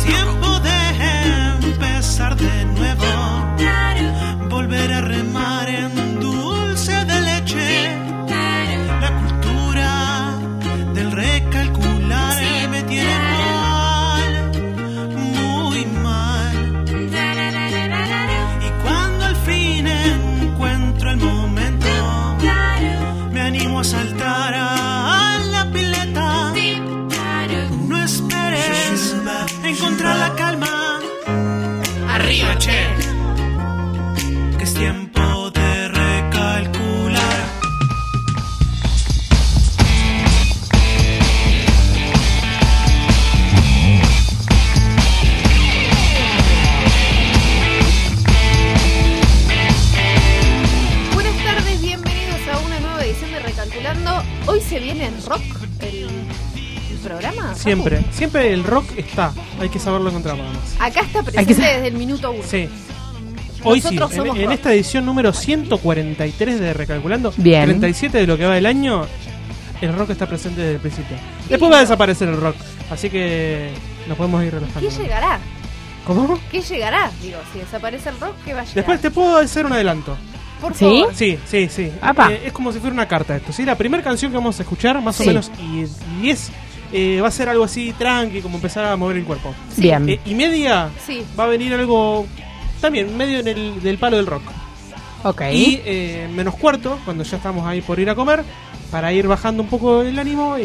tiempo de empezar de nuevo, volver a remar en dulce de leche. La cultura del recalcular me tiene mal, muy mal. Y cuando al fin encuentro el momento, me animo a saltar a la pileta. No esperes encontrar la calma. Arriba, che, que es tiempo de recalcular. Buenas tardes, bienvenidos a una nueva edición de Recalculando. Hoy se viene en rock el programa. Siempre el rock está. Hay que saberlo encontrar nada más. Acá está presente desde el minuto 1. Sí. Hoy Nosotros sí, somos en rock. esta edición número 143 de Recalculando, Bien. 37 de lo que va del año, el rock está presente desde el principio. Después va a desaparecer el rock, así que nos podemos ir relajando. ¿Qué llegará? ¿Cómo? ¿Qué llegará? Digo, si desaparece el rock, ¿qué va a llegar? Después te puedo hacer un adelanto. Por ¿Sí? favor. Sí. Apa. Es como si fuera una carta esto. ¿Sí? La primera canción que vamos a escuchar, más o Sí. menos, y es va a ser algo así tranqui, como empezar a mover el cuerpo. Bien. Y media Sí. va a venir algo también medio del palo del rock. Ok. Y menos cuarto, cuando ya estamos ahí por ir a comer, para ir bajando un poco el ánimo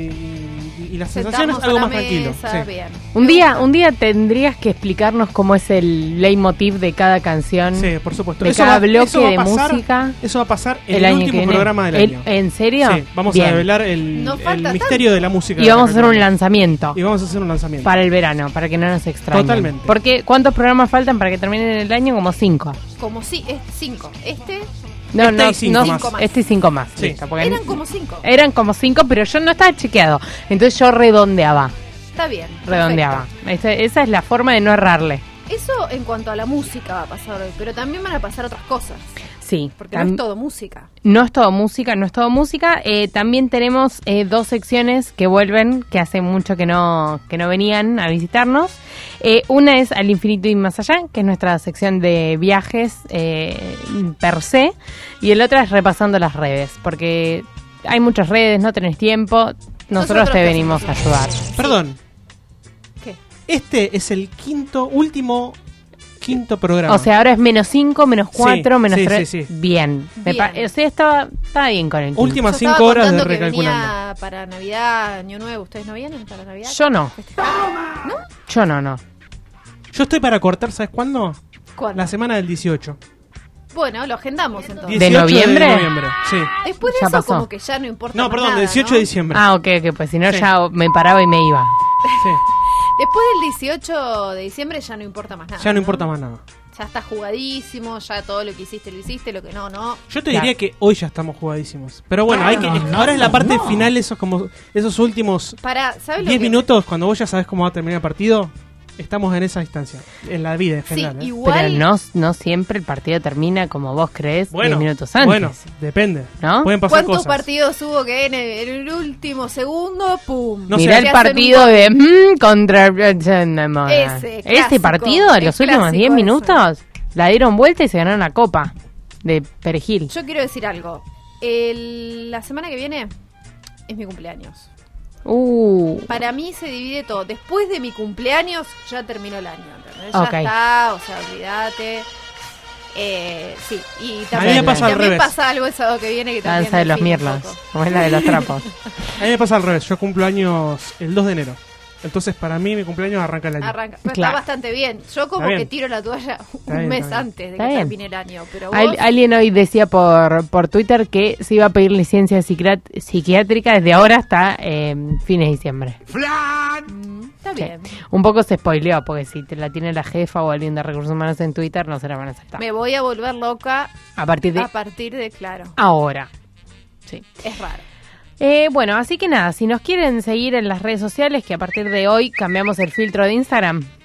y las sensaciones, Sentamos algo a la más tranquilo. mesa, Sí. bien. Un día tendrías que explicarnos cómo es el leitmotiv de cada canción, Sí, por supuesto. de Eso cada va- bloque eso va a de pasar- música. Eso va a pasar en El el año que último viene. programa del año. ¿En serio? Sí, vamos Bien. a revelar el No falta misterio de la música. Y vamos a de hacer un Recalculando. lanzamiento Y vamos a hacer un lanzamiento. para el verano, para que no nos extrañen. Totalmente. Porque ¿cuántos programas faltan para que terminen el año? Como 5. Como si es 5. No, Este y cinco más. Este y 5 más. Sí. Listo, porque Eran como 5. eran como 5, pero yo no estaba chequeado. Entonces yo redondeaba. Está bien. Redondeaba. perfecto. Esa es la forma de no errarle. Eso en cuanto a la música va a pasar hoy, pero también van a pasar otras cosas, Sí. porque no es todo música. No es todo música. También tenemos 2 secciones que vuelven, que hace mucho que no venían a visitarnos. Una es Al Infinito y Más Allá, que es nuestra sección de viajes per se. Y el otro es Repasando las redes, porque hay muchas redes, no tenés tiempo. Nosotros te te venimos a hacemos ayudar. Perdón, ¿Qué? este es el último programa. O sea, ahora es -5, -4, Sí, sí, -3. sí, sí. Bien. Bien. O sea, estaba bien con el tiempo. Últimas Yo estaba 5 horas de contando que Recalculando. venía para Navidad, Año Nuevo. ¿Ustedes no vienen para Navidad? Yo no. ¿No? Yo no. Yo estoy para cortar, ¿sabes cuándo? ¿Cuándo? La semana del 18. Bueno, lo agendamos entonces. 18 noviembre? De noviembre, sí. Después de Ya eso pasó. como que ya no importa No, más perdón, nada, 18 ¿no? de diciembre. Ah, ok, pues si no Sí. ya me paraba y me iba. Sí. Después del 18 de diciembre ya no importa más nada. Ya no importa más nada. Ya está jugadísimo, ya todo lo que hiciste lo hiciste, lo que no. Yo te Claro. diría que hoy ya estamos jugadísimos. Pero bueno, ahora es la parte final, esos últimos ¿Sabes lo 10 que- minutos, cuando vos ya sabes cómo va a terminar el partido, estamos en esa distancia. En la vida en Sí, general. ¿eh? igual. Pero no siempre el partido termina como vos crees 10 minutos antes. Bueno, depende. ¿no? Pueden pasar ¿Cuántos cosas. partidos hubo que en el último segundo, pum? No Mirá sé. el Se hacen partido un gol. de contra Ese este clásico, partido, el los últimos clásico 10 ese. minutos, la dieron vuelta y se ganaron la copa de Perejil. Yo quiero decir algo. La semana que viene es mi cumpleaños. Para mí se divide todo. Después de mi cumpleaños ya terminó el año, ¿entendés? Ya Ok. está, o sea, olvídate. Sí, y A mí también, me pasa al también revés. pasa algo el sábado que viene que también Danza de los define un mirlos, poco. como es la de los trapos. A mí me pasa al revés. Yo cumplo años el 2 de enero. Entonces, para mí, mi cumpleaños arranca el año. Arranca. Pero Claro. está bastante bien. Yo como Está bien. que tiro la toalla un bien, mes está bien. antes de Está que bien. termine el año. Pero vos, Alguien hoy decía por Twitter que se iba a pedir licencia psiquiátrica desde ahora hasta fines de diciembre. está bien. Un poco se spoileó, porque si te la tiene la jefa o alguien de recursos humanos en Twitter, no se la van a aceptar. Me voy a volver loca A partir de a partir de, claro, ahora. Sí. es raro. Bueno, así que nada, si nos quieren seguir en las redes sociales, que a partir de hoy cambiamos el filtro de Instagram.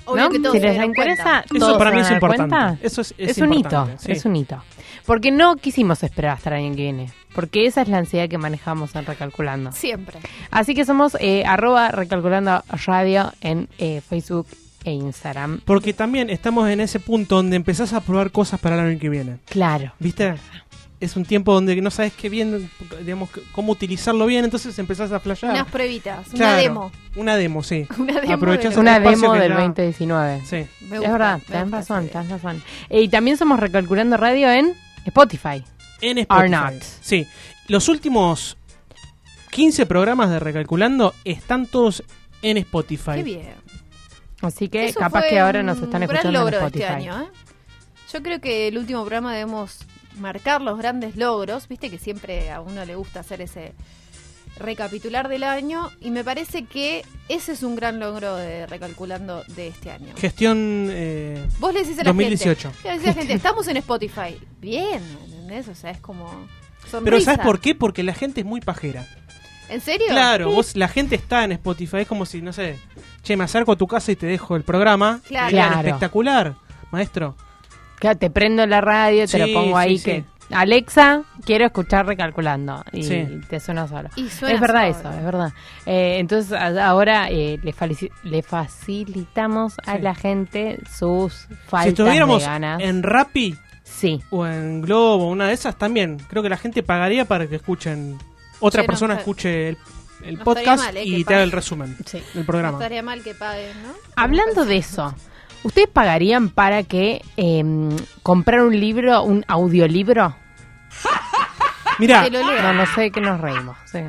Obvio ¿no? que todos Si se les dieron interesa, cuenta. Eso todos para se mí van es a dar importante. cuenta. Eso es un hito, importante, sí. es un hito. Porque no quisimos esperar hasta el año que viene. Porque esa es la ansiedad que manejamos en Recalculando. Siempre. Así que somos @Recalculando Radio en Facebook e Instagram. Porque también estamos en ese punto donde empezás a probar cosas para el año que viene. Claro. ¿Viste? Es un tiempo donde no sabes qué bien, digamos, cómo utilizarlo bien, entonces empezás a flashear. Unas pruebitas, Claro, una demo. Una demo, sí. Una demo. Aprovechás de- un Una espacio demo que del da- 2019. Sí. Me Es gusta, verdad, me tenés gusta razón, esa idea. tenés razón. Y también somos Recalculando Radio en Spotify. En Are Spotify. not. Sí. Los últimos 15 programas de Recalculando están todos en Spotify. Qué bien. Así que Eso capaz fue que ahora nos un están gran escuchando en logro de Spotify. este año, ¿eh? Yo creo que el último programa debemos marcar los grandes logros. Viste que siempre a uno le gusta hacer ese recapitular del año. Y me parece que ese es un gran logro de Recalculando de este año. Gestión Vos le decís a la 2018. gente. Le decís a la gente, estamos en Spotify. Bien, ¿entendés? O sea, es como sonrisa. Pero ¿sabes por qué? Porque la gente es muy pajera. ¿En serio? Claro, Sí. la gente está en Spotify, es como si, no sé, che, me acerco a tu casa y te dejo el programa. Claro. Y digan, Claro. espectacular, maestro. Claro, te prendo la radio, te Sí, lo pongo ahí sí, que... sí. Alexa, quiero escuchar Recalculando. Y Sí. te suena solo. Y suena Es verdad solo. eso, es verdad. Entonces ahora le facilitamos a Sí. la gente sus Si faltas estuviéramos de ganas. en Rappi Sí, o en Globo, una de esas también, creo que la gente pagaría para que escuchen, otra Sí, no, persona está- escuche el no podcast estaría mal, y que te haga el pague. resumen sí. del No programa. estaría mal que paguen, ¿no? Hablando de eso, ¿ustedes pagarían para que comprar un libro, un audiolibro? Mira, Que lo lea. No, no sé de qué nos reímos. Sí.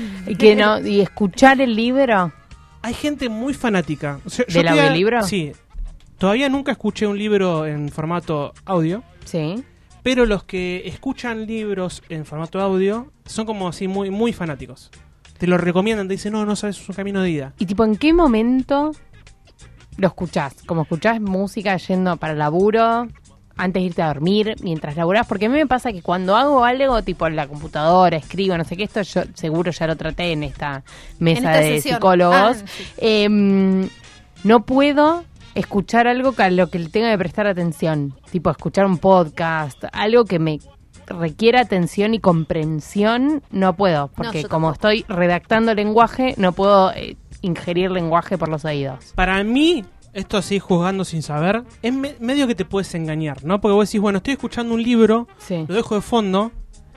Y escuchar el libro. hay gente muy fanática. O sea, ¿Del todavía- audiolibro? Sí. Todavía nunca escuché un libro en formato audio. Sí. Pero los que escuchan libros en formato audio son como así muy muy fanáticos. Te lo recomiendan, te dicen, no sabes, es un camino de ida. Y tipo, ¿en qué momento lo escuchás? ¿Como escuchás música yendo para el laburo, antes de irte a dormir, mientras laburás? Porque a mí me pasa que cuando hago algo, tipo en la computadora, escribo, no sé qué, esto yo seguro ya lo traté en esta mesa En esta de sesión. psicólogos. Sí. No puedo escuchar algo a lo que le tenga que prestar atención. Tipo, escuchar un podcast, algo que me requiera atención y comprensión, no puedo. Porque yo como tampoco. estoy redactando lenguaje, no puedo ingerir lenguaje por los oídos. Para mí, esto así juzgando sin saber, es medio que te puedes engañar, ¿no? Porque vos decís, bueno, estoy escuchando un libro, Sí. lo dejo de fondo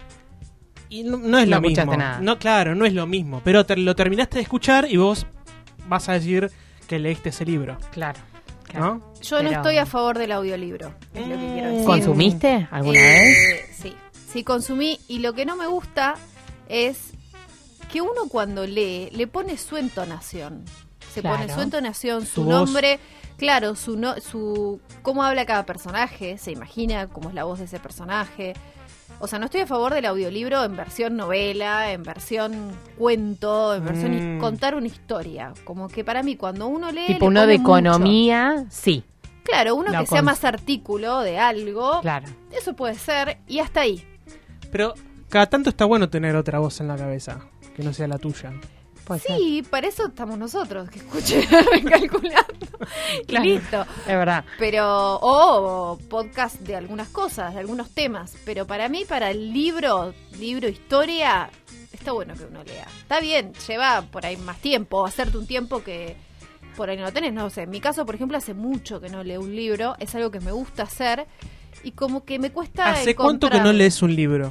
y no es No lo mismo. escuchaste nada. No, claro, no es lo mismo. Pero lo terminaste de escuchar y vos vas a decir que leíste ese libro, Claro. ¿no? Yo no Pero- estoy a favor del audiolibro, es lo que quiero decir. ¿Consumiste alguna vez? Sí, sí consumí y lo que no me gusta es que uno cuando lee le pone su entonación. Se Claro. pone su entonación, su Tu voz. nombre, claro, su cómo habla cada personaje, se imagina cómo es la voz de ese personaje. O sea, no estoy a favor del audiolibro en versión novela, en versión cuento, en versión contar una historia. Como que para mí cuando uno lee Tipo le uno pone de mucho. economía, sí. Claro, uno Lo que sea cons- más artículo de algo. Claro. Eso puede ser, y hasta ahí. Pero cada tanto está bueno tener otra voz en la cabeza, que no sea la tuya. Puede ser. Sí, para eso estamos nosotros, que escuchen recalculando. Claro. Y listo. Es verdad. Pero, o podcast de algunas cosas, de algunos temas. Pero para mí, para el libro, historia, está bueno que uno lea. Está bien, lleva por ahí más tiempo, hacerte un tiempo que por ahí no lo tenés. No sé, en mi caso, por ejemplo, hace mucho que no leo un libro. Es algo que me gusta hacer. Y como que me cuesta ¿Hace cuánto que no encontrar- lees un libro?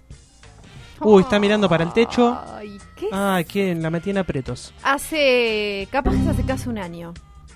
Uy, está mirando para el techo. Ay, ¿qué? Ah, ¿quién? La metí en aprietos. Capaz que hace casi un año.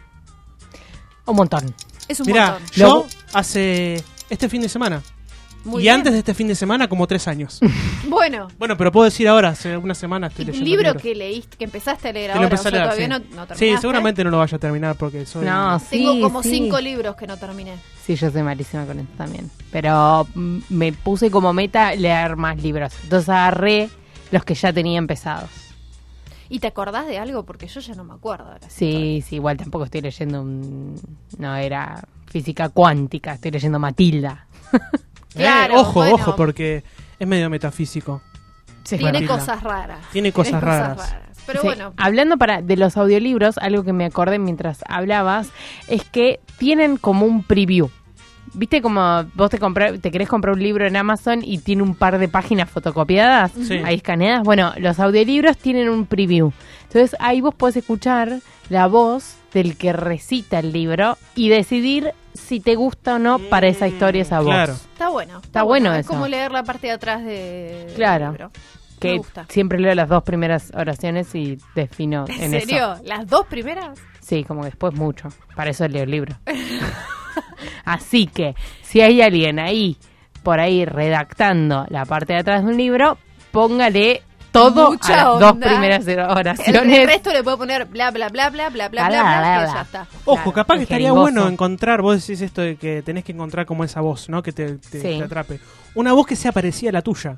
Un montón. Es un Mirá, montón. yo hace este fin de semana. Muy y bien. antes de este fin de semana, como 3 años. Bueno, Bueno, pero puedo decir ahora, hace una semana estoy un leyendo libro libros. que leíste, que empezaste a leer Que lo ahora, empecé a o sea, leer, todavía sí. no terminaste. Sí, seguramente no lo vaya a terminar porque soy... No, Tengo sí, como sí. 5 libros que no terminé. Sí, yo soy malísima con esto también. Pero me puse como meta leer más libros. Entonces agarré los que ya tenía empezados. ¿Y te acordás de algo? Porque yo ya no me acuerdo ahora. Sí, sí, igual tampoco estoy leyendo no, era física cuántica, estoy leyendo Matilda. Claro, ojo, bueno. ojo, porque es medio metafísico. Sí, Tiene Matilda. cosas raras. Tiene cosas raras. Pero Sí. bueno, Hablando de los audiolibros, algo que me acordé mientras hablabas es que tienen como un preview. ¿Viste como vos te querés comprar un libro en Amazon y tiene un par de páginas fotocopiadas, Sí. ahí escaneadas? Bueno, los audiolibros tienen un preview. Entonces ahí vos podés escuchar la voz del que recita el libro y decidir si te gusta o no para esa historia, esa voz. Claro. está bueno. Está bueno Es eso. como leer la parte de atrás del Claro. libro. Me Que gusta. siempre leo las 2 primeras oraciones y defino ¿En en serio? eso. ¿Las 2 primeras? Sí, como que después mucho. Para eso leo el libro. Así que, si hay alguien ahí, por ahí, redactando la parte de atrás de un libro, póngale todo Mucha a las 2 onda. primeras El oraciones. resto le puedo poner bla, bla, bla, bla, bla, bla, bla, Bla, bla, bla, que bla. ya está. Ojo, Claro, capaz que es estaría jeringoso. bueno encontrar, vos decís esto de que tenés que encontrar como esa voz, ¿no? Que te Sí. atrape. Una voz que sea parecida a la tuya.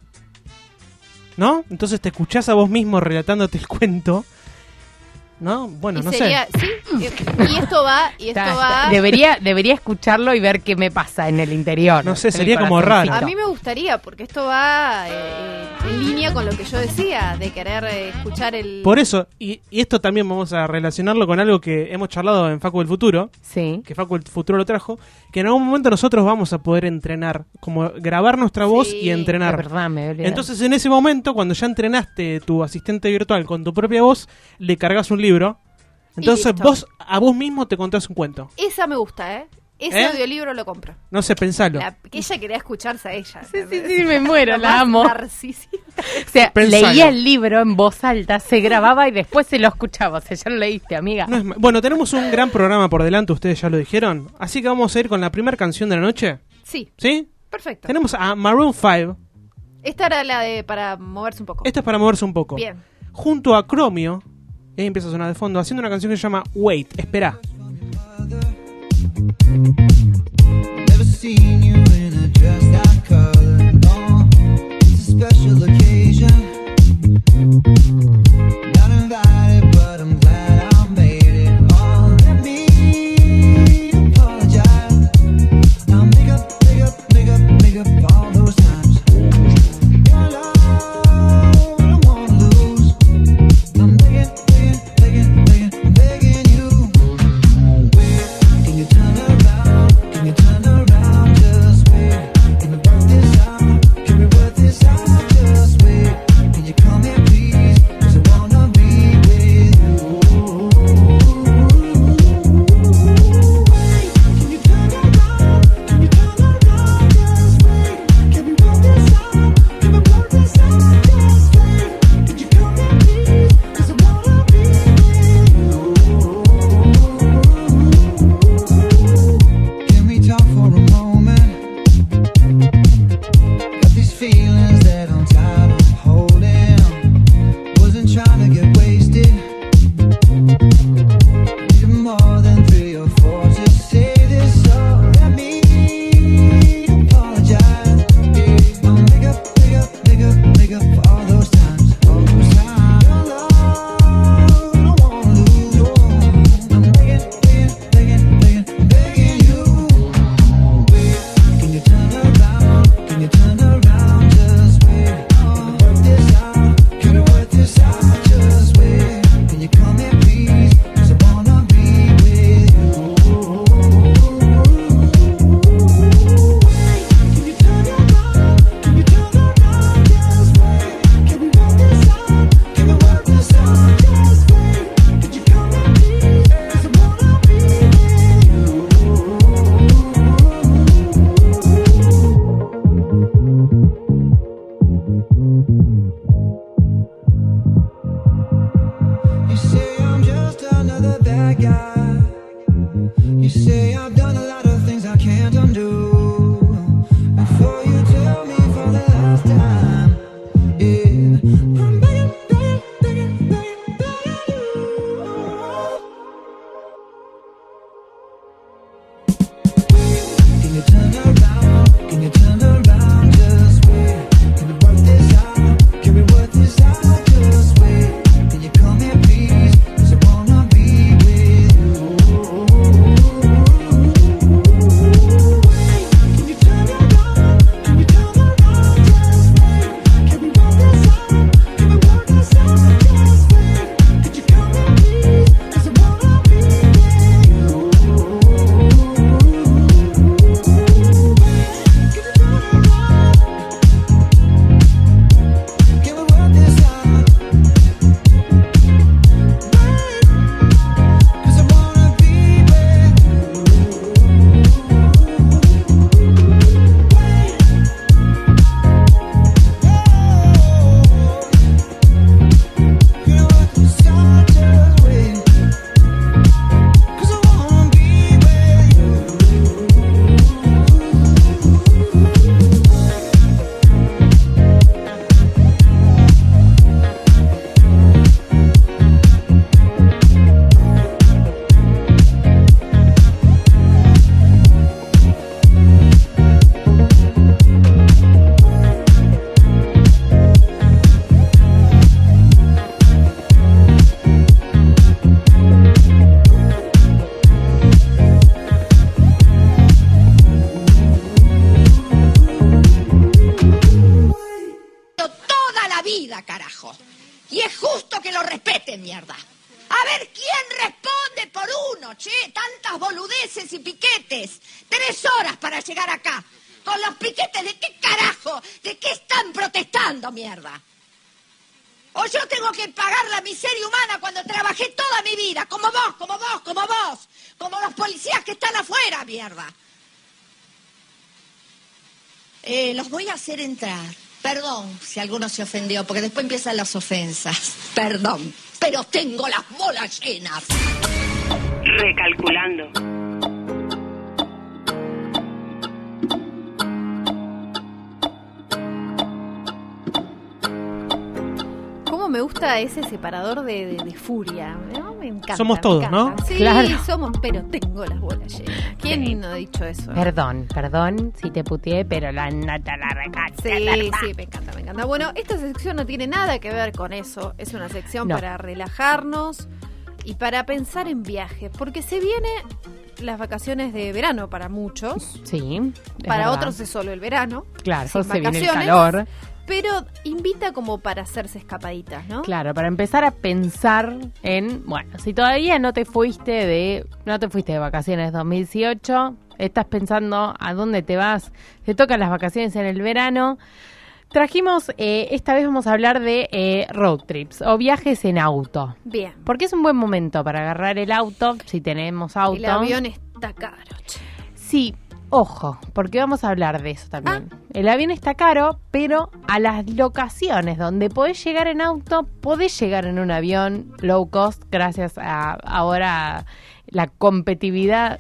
¿No? Entonces te escuchás a vos mismo relatándote el cuento. ¿No? Bueno, Y no sería, sé. sí, y esto va. Debería escucharlo y ver qué me pasa en el interior. No sé, en el sería como corazoncito. raro. A mí me gustaría, porque esto va en línea con lo que yo decía, de querer escuchar el... Por eso, y esto también vamos a relacionarlo con algo que hemos charlado en Facu del Futuro, Sí. que Facu del Futuro lo trajo, que en algún momento nosotros vamos a poder entrenar, como grabar nuestra voz Sí, y Es entrenar. verdad, me olvidé. Entonces en ese momento, cuando ya entrenaste tu asistente virtual con tu propia voz, le cargas un libro. Entonces listo. vos a vos mismo te contás un cuento. Esa me gusta, ¿eh? Ese ¿Eh? audiolibro lo compro. No sé, pensalo. Que ella quería escucharse a ella. Sí, me muero, Lo la más amo. narcisista. O sea, Pensalo. leía el libro en voz alta, se grababa y después se lo escuchaba. O sea, ya lo leíste, amiga. No es bueno, tenemos un gran programa por delante, ustedes ya lo dijeron. Así que vamos a ir con la primera canción de la noche. Sí, ¿Sí? perfecto. Tenemos a Maroon 5. Esta era la de para moverse un poco. Esto es para moverse un poco. Bien. Junto a Chromio, y ahí empieza a sonar de fondo, haciendo una canción que se llama Wait, espera. Never seen you in a dress that color, no. It's a special occasion. Not invited, but I'm glad I made it. Oh, let me apologize. I'll make up all those times. Your love, I don't wanna lose. I'm begging you. Can you turn around? Can you turn around? Just wait. Can we work this out? Can we work this out? Just wait. Can you come here, please? 'Cause I wanna be with you. Can you turn around? Can you turn around? Just wait. Can we work this out? Can we work this out? Just wait. Can you come here, please? 'Cause I wanna be with you. Can we talk for a moment? Got these feelings that I'm tired of holding. Wasn't trying to get wasted. Needed more than 3 or 4 to say this. So let me apologize. Yeah, I'll make up for all those times. All those times. Your love, I don't wanna lose. Oh, I'm begging you. Can you turn around? Can you turn around? Just wait. Can we work this out? Just wait. Can you come here, please? 'Cause I wanna be with you. Can you turn around? Can you turn around? Just wait. Can we work this out? Can we work this out? Just wait. Could you come here, please? 'Cause I wanna be with you. You say I'm just another bad guy. You say I've done a lot of things I can't undo. Before you tell me for the last time, yeah, I'm begging you. Can you turn around? Can you turn around? Just wait. Can we work this out? Can we work this out? Just wait. Can you come here, please? 'Cause I wanna be with you. Can you turn around? Can you turn around? Just wait. Can we work this out? Can we work this out? Just wait. Y es justo que lo respeten, mierda. A ver quién responde por uno, che. Tantas boludeces y piquetes. 3 horas para llegar acá. Con los piquetes, ¿de qué carajo? ¿De qué están protestando, mierda? O yo tengo que pagar la miseria humana cuando trabajé toda mi vida. Como vos, como vos, como vos. Como los policías que están afuera, mierda. Los voy a hacer entrar. Perdón si alguno se ofendió, porque después empiezan las ofensas. Perdón, pero tengo las bolas llenas. Recalculando. Cómo me gusta ese separador de furia, ¿no? Me encanta. Somos todos, me encanta. ¿no? Sí, Claro. somos, pero tengo las bolas llenas. ¿Quién no ha dicho eso? Perdón si te puteé, pero la nata la recacha. Sí, sí, me encanta, me encanta. Bueno, esta sección no tiene nada que ver con eso. Es una sección No. para relajarnos y para pensar en viajes. Porque se vienen las vacaciones de verano para muchos. Sí. es Para verdad. otros es solo el verano. Claro, sin se viene el vacaciones, calor. Pero invita como para hacerse escapaditas, ¿no? Claro, para empezar a pensar en, bueno, si todavía no te fuiste de vacaciones 2018, estás pensando a dónde te vas, te tocan las vacaciones en el verano. Trajimos, esta vez vamos a hablar de road trips o viajes en auto. Bien. Porque es un buen momento para agarrar el auto, si tenemos auto. El avión está caro, che. Sí, ojo, porque vamos a hablar de eso también. El avión está caro, pero a las locaciones donde podés llegar en auto, podés llegar en un avión low cost gracias a ahora la competitividad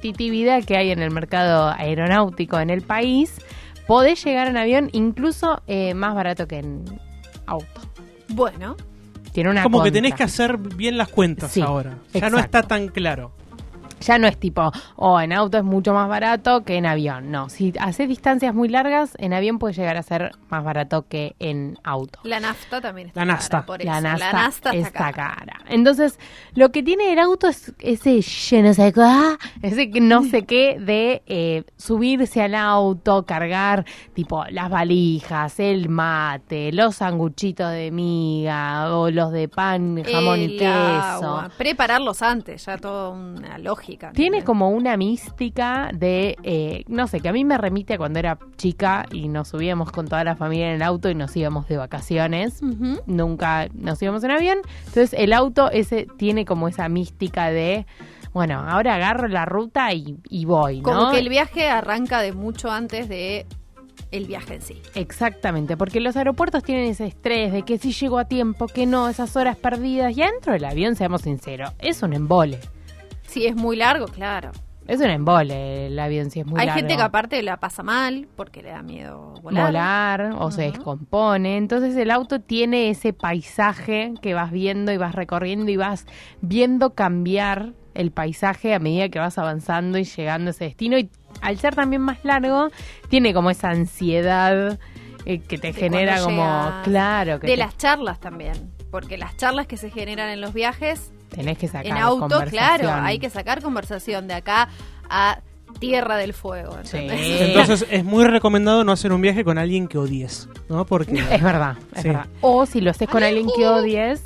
que hay en el mercado aeronáutico en el país. Podés llegar en avión incluso más barato que en auto. Bueno, Tiene una Como que contra. tenés que hacer bien las cuentas Sí, ahora. Ya no exacto. está tan claro. Ya no es tipo, en auto es mucho más barato que en avión. No, si haces distancias muy largas, en avión puede llegar a ser más barato que en auto. la nafta también está La cara. nafta. Por La eso. nafta está está cara. Entonces, lo que tiene el auto es ese je no sé qué, ese que no sé qué de subirse al auto, cargar tipo las valijas, el mate, los sanguchitos de miga o los de pan, jamón y El queso. agua. Prepararlos antes, ya toda una lógica. Tiene ¿entendés? como una mística de, no sé, que a mí me remite a cuando era chica y nos subíamos con toda la familia en el auto y nos íbamos de vacaciones. Ujú. Nunca nos íbamos en avión. Entonces el auto ese tiene como esa mística de, bueno, ahora agarro la ruta y voy, ¿no? Como que el viaje arranca de mucho antes de el viaje en sí. Exactamente, porque los aeropuertos tienen ese estrés de que si llego a tiempo, que no, esas horas perdidas. Y adentro del avión, seamos sinceros, es un embole. Si es muy largo, claro. Es un embole el avión si es muy Hay largo. gente que aparte la pasa mal porque le da miedo volar. O se Ujú. descompone. Entonces el auto tiene ese paisaje que vas viendo y vas recorriendo y vas viendo cambiar el paisaje a medida que vas avanzando y llegando a ese destino. Y al ser también más largo, tiene como esa ansiedad que te De genera cuando como, llegas. claro, que De te- las charlas también. Porque las charlas que se generan en los viajes, tenés que sacar en auto, conversación. claro, hay que sacar conversación de acá a Tierra del Fuego. ¿entendés? Sí. Entonces es muy recomendado no hacer un viaje con alguien que odies, ¿no? Porque Es verdad, es Sí. verdad. O si lo haces con alguien que odies,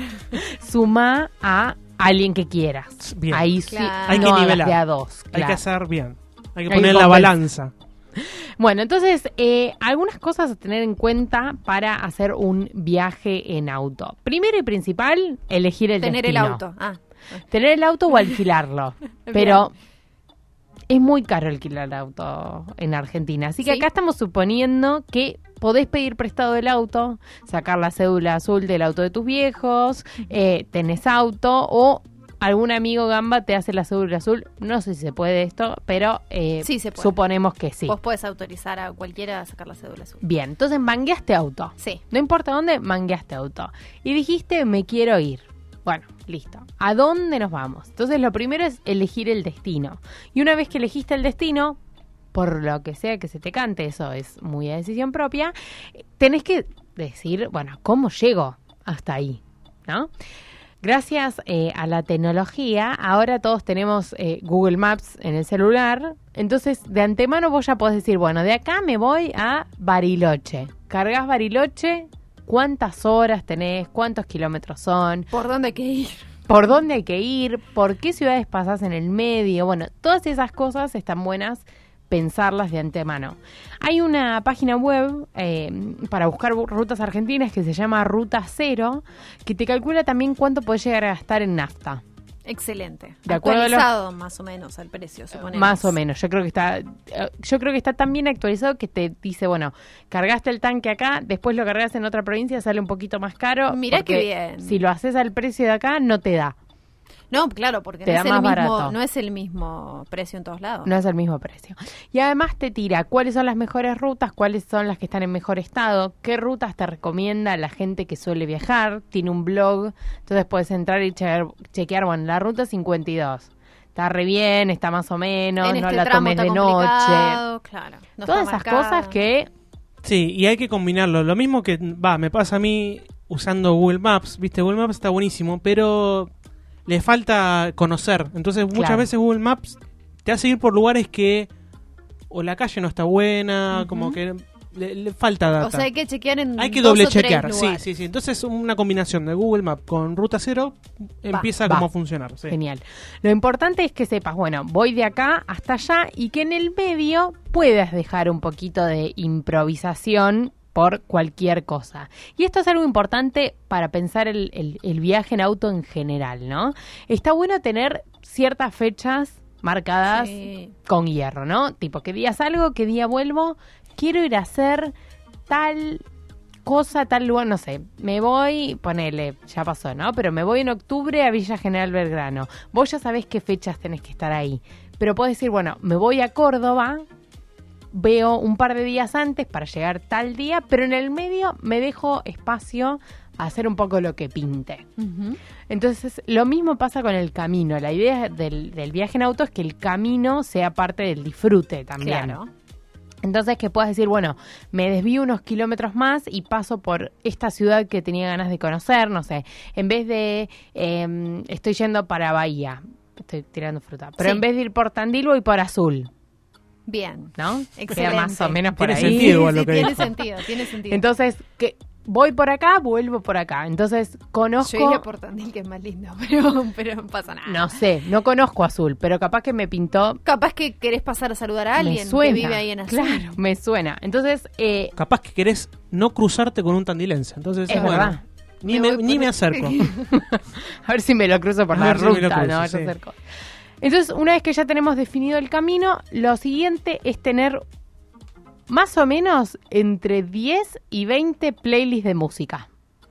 suma a alguien que quieras. Bien. Ahí sí, Claro. Hay que no hagas nivelar. de a dos. hay claro. que hacer bien. Hay que Hay poner que la convencer. balanza. Bueno, entonces, algunas cosas a tener en cuenta para hacer un viaje en auto. Primero y principal, elegir el Tener destino. el auto. Ah, Tener el auto o alquilarlo. Pero es muy caro alquilar el auto en Argentina. Así que Sí. acá estamos suponiendo que podés pedir prestado el auto, sacar la cédula azul del auto de tus viejos, tenés auto o algún amigo gamba te hace la cédula azul. No sé si se puede esto, pero Sí, se puede. suponemos que sí. Vos podés autorizar a cualquiera a sacar la cédula azul. Bien, entonces mangueaste auto. Sí. No importa dónde, mangueaste auto. Y dijiste, me quiero ir. Bueno, listo. ¿A dónde nos vamos? Entonces lo primero es elegir el destino. Y una vez que elegiste el destino, por lo que sea que se te cante, eso es muy a decisión propia, tenés que decir, bueno, ¿cómo llego hasta ahí? ¿No? Gracias a la tecnología, ahora todos tenemos Google Maps en el celular. Entonces, de antemano vos ya podés decir, bueno, de acá me voy a Bariloche. Cargas Bariloche cuántas horas tenés, cuántos kilómetros son, ¿Por dónde hay que ir? por dónde hay que ir, por qué ciudades pasás en el medio. Bueno, todas esas cosas están buenas pensarlas de antemano. Hay una página web para buscar rutas argentinas que se llama Ruta Cero, que te calcula también cuánto podés llegar a gastar en nafta. Excelente. De acuerdo a Actualizado más o menos al precio, suponemos. Más o menos. Yo creo que está tan bien actualizado que te dice, bueno, cargaste el tanque acá, después lo cargas en otra provincia, sale un poquito más caro. Mirá porque qué bien. Si lo haces al precio de acá, no te da. No, claro, porque Te no da es, el más mismo, barato. no es el mismo precio en todos lados. No es el mismo precio. Y además te tira cuáles son las mejores rutas, cuáles son las que están en mejor estado, qué rutas te recomienda la gente que suele viajar. Tiene un blog, entonces puedes entrar y chequear, bueno, la ruta 52. Está re bien, está más o menos, en no este la tramo tomes está de complicado, noche. claro. No Todas está esas marcado. cosas que... Sí, y hay que combinarlo. Lo mismo que me pasa a mí usando Google Maps. Viste, Google Maps está buenísimo, pero le falta conocer. Entonces muchas Claro. veces Google Maps te hace ir por lugares que o la calle no está buena, como que le falta data. O sea, hay que chequear en Hay que dos doble o tres chequear, sí, lugares. sí, sí. Entonces una combinación de Google Maps con Ruta Cero empieza va. como a funcionar. Sí. Genial. Lo importante es que sepas, bueno, voy de acá hasta allá y que en el medio puedas dejar un poquito de improvisación por cualquier cosa. Y esto es algo importante para pensar el viaje en auto en general, ¿no? Está bueno tener ciertas fechas marcadas Sí. con hierro, ¿no? Tipo, ¿qué día salgo? ¿Qué día vuelvo? Quiero ir a hacer tal cosa, tal lugar, no sé. Me voy, ponele, ya pasó, ¿no? Pero me voy en octubre a Villa General Belgrano. Vos ya sabés qué fechas tenés que estar ahí. Pero podés decir, bueno, me voy a Córdoba, veo un par de días antes para llegar tal día, pero en el medio me dejo espacio a hacer un poco lo que pinte. Ujú. Entonces, lo mismo pasa con el camino. La idea del viaje en auto es que el camino sea parte del disfrute también. Claro. Entonces, que puedas decir, bueno, me desvío unos kilómetros más y paso por esta ciudad que tenía ganas de conocer, no sé, en vez de, estoy yendo para Bahía, estoy tirando fruta, pero Sí. en vez de ir por Tandil voy por Azul, Bien. ¿no? Excelente. Queda más o menos por Tiene ahí. sentido igual Sí, lo que tiene dijo. sentido, tiene sentido. Entonces, que voy por acá, vuelvo por acá. Entonces, conozco... Yo iría por Tandil, que es más lindo, pero no pasa nada. No sé, no conozco Azul, pero capaz que me pintó... Capaz que querés pasar a saludar a Me alguien suena, que vive ahí en Azul. claro, me suena. Entonces, Capaz que querés no cruzarte con un tandilense. Entonces, es bueno, verdad. ni Me me, voy ni por me el- acerco. A ver si me lo cruzo por A la ver si me lo ruta, cruzo, ¿no? sí. Yo cerco. Entonces, una vez que ya tenemos definido el camino, lo siguiente es tener más o menos entre 10 y 20 playlists de música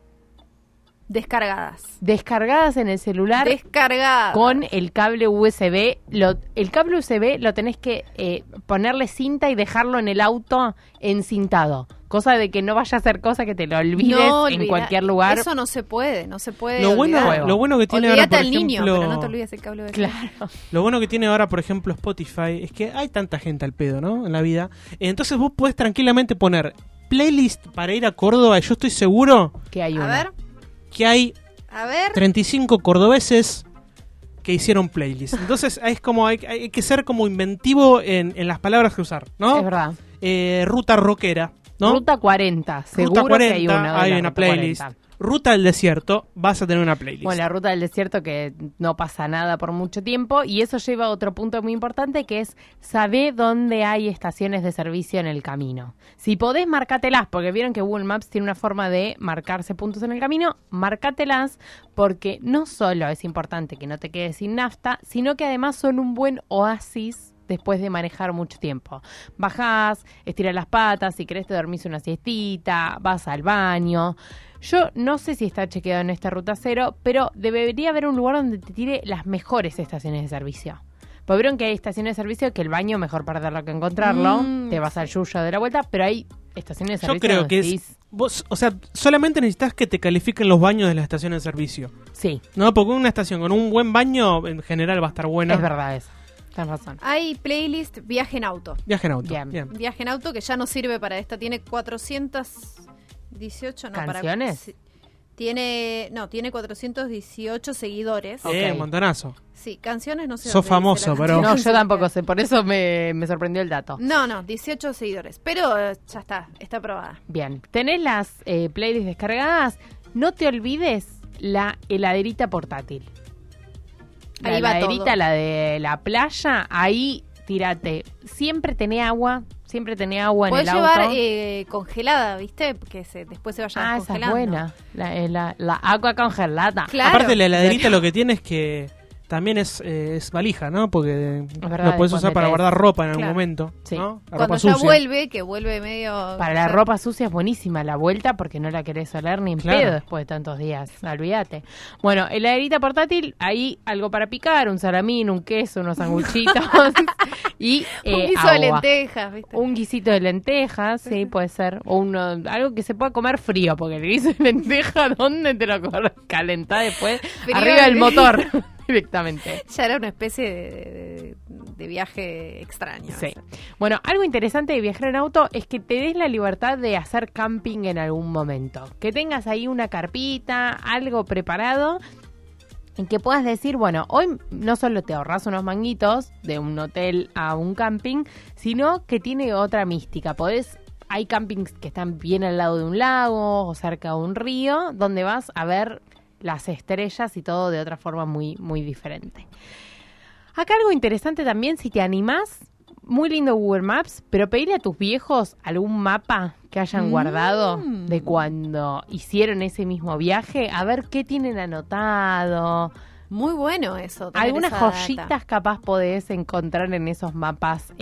Descargadas. descargadas en el celular Descargadas. con el cable USB. El cable USB lo tenés que ponerle cinta y dejarlo en el auto encintado. Cosa de que no vaya a ser cosa que te lo olvides No en olvida- cualquier lugar. Eso no se puede, no se puede. Lo bueno, olvidar. lo bueno que tiene Olvídate ahora, por al niño, ejemplo, pero no te olvides el cable USB. Claro. lo bueno que tiene ahora, por ejemplo, Spotify, es que hay tanta gente al pedo, ¿no? En la vida. Entonces vos podés tranquilamente poner playlist para ir a Córdoba y yo estoy seguro Que hay A una. ver, que hay a ver. 35 cordobeses que hicieron playlist. Entonces es como hay que ser como inventivo en las palabras que usar, ¿no? Es verdad. Ruta rockera, ¿no? Ruta 40, seguro Ruta 40, que hay una. de hay la una Ruta playlist. 40. Ruta del desierto, vas a tener una playlist. Bueno, la ruta del desierto que no pasa nada por mucho tiempo y eso lleva a otro punto muy importante que es saber dónde hay estaciones de servicio en el camino. Si podés, marcátelas, porque vieron que Google Maps tiene una forma de marcarse puntos en el camino, marcátelas porque no solo es importante que no te quedes sin nafta, sino que además son un buen oasis después de manejar mucho tiempo. Bajás, estiras las patas, si querés te dormís una siestita, vas al baño. Yo no sé si está chequeado en esta Ruta Cero, pero debería haber un lugar donde te tire las mejores estaciones de servicio. Porque vieron que hay estaciones de servicio que el baño mejor perderlo que encontrarlo, te vas al yuyo de la vuelta, pero hay estaciones de Yo servicio creo donde que es... decís, Vos, o sea, solamente necesitas que te califiquen los baños de la estación de servicio. sí, No, porque una estación con un buen baño en general va a estar buena. es verdad eso. Tienes razón. Hay playlist Viaje en Auto. Viaje en auto. Bien. Bien. Viaje en Auto que ya no sirve para esta. Tiene 418, no, ¿Canciones? para... Tiene 418 seguidores. Ok. Montonazo. Sí, canciones no sé. Sos dónde dice famoso, la pero- canción. No, yo tampoco sé, por eso me sorprendió el dato. No, 18 seguidores. Pero ya está aprobada. Bien, tenés las playlists descargadas. No te olvides la heladerita portátil. La Ahí va heladerita, todo. la de la playa, ahí tírate. Siempre tenés agua en Podés el llevar auto. congelada, ¿viste? Que después se vaya Esa es congelando. buena. La agua congelada. Claro. Aparte la heladerita lo que tiene es que también es valija, ¿no? Porque verdad, lo puedes después usar para metés- guardar ropa en algún Claro. momento, Sí. ¿no? La Cuando ropa ya sucia. vuelve, que vuelve medio... Para la ropa sucia es buenísima la vuelta porque no la querés oler ni en Claro. pedo después de tantos días. Olvídate. Bueno, heladerita portátil, ahí algo para picar, un salamín, un queso, unos sanguchitos y un guiso agua. de lentejas, ¿viste? Un guisito de lentejas, sí, puede ser. O algo que se pueda comer frío, porque el guiso de lenteja, ¿dónde te lo calentás después? Frío Arriba del y- motor, directamente. Ya era una especie de viaje extraño. Sí. Bueno, algo interesante de viajar en auto es que te des la libertad de hacer camping en algún momento. Que tengas ahí una carpita, algo preparado, en que puedas decir, bueno, hoy no solo te ahorras unos manguitos de un hotel a un camping, sino que tiene otra mística. Hay campings que están bien al lado de un lago o cerca de un río, donde vas a ver las estrellas y todo de otra forma muy, muy diferente. Acá algo interesante también, si te animás, muy lindo Google Maps, pero pedirle a tus viejos algún mapa que hayan guardado de cuando hicieron ese mismo viaje, a ver qué tienen anotado. Muy bueno eso. tener Algunas esa data. joyitas capaz podés encontrar en esos mapas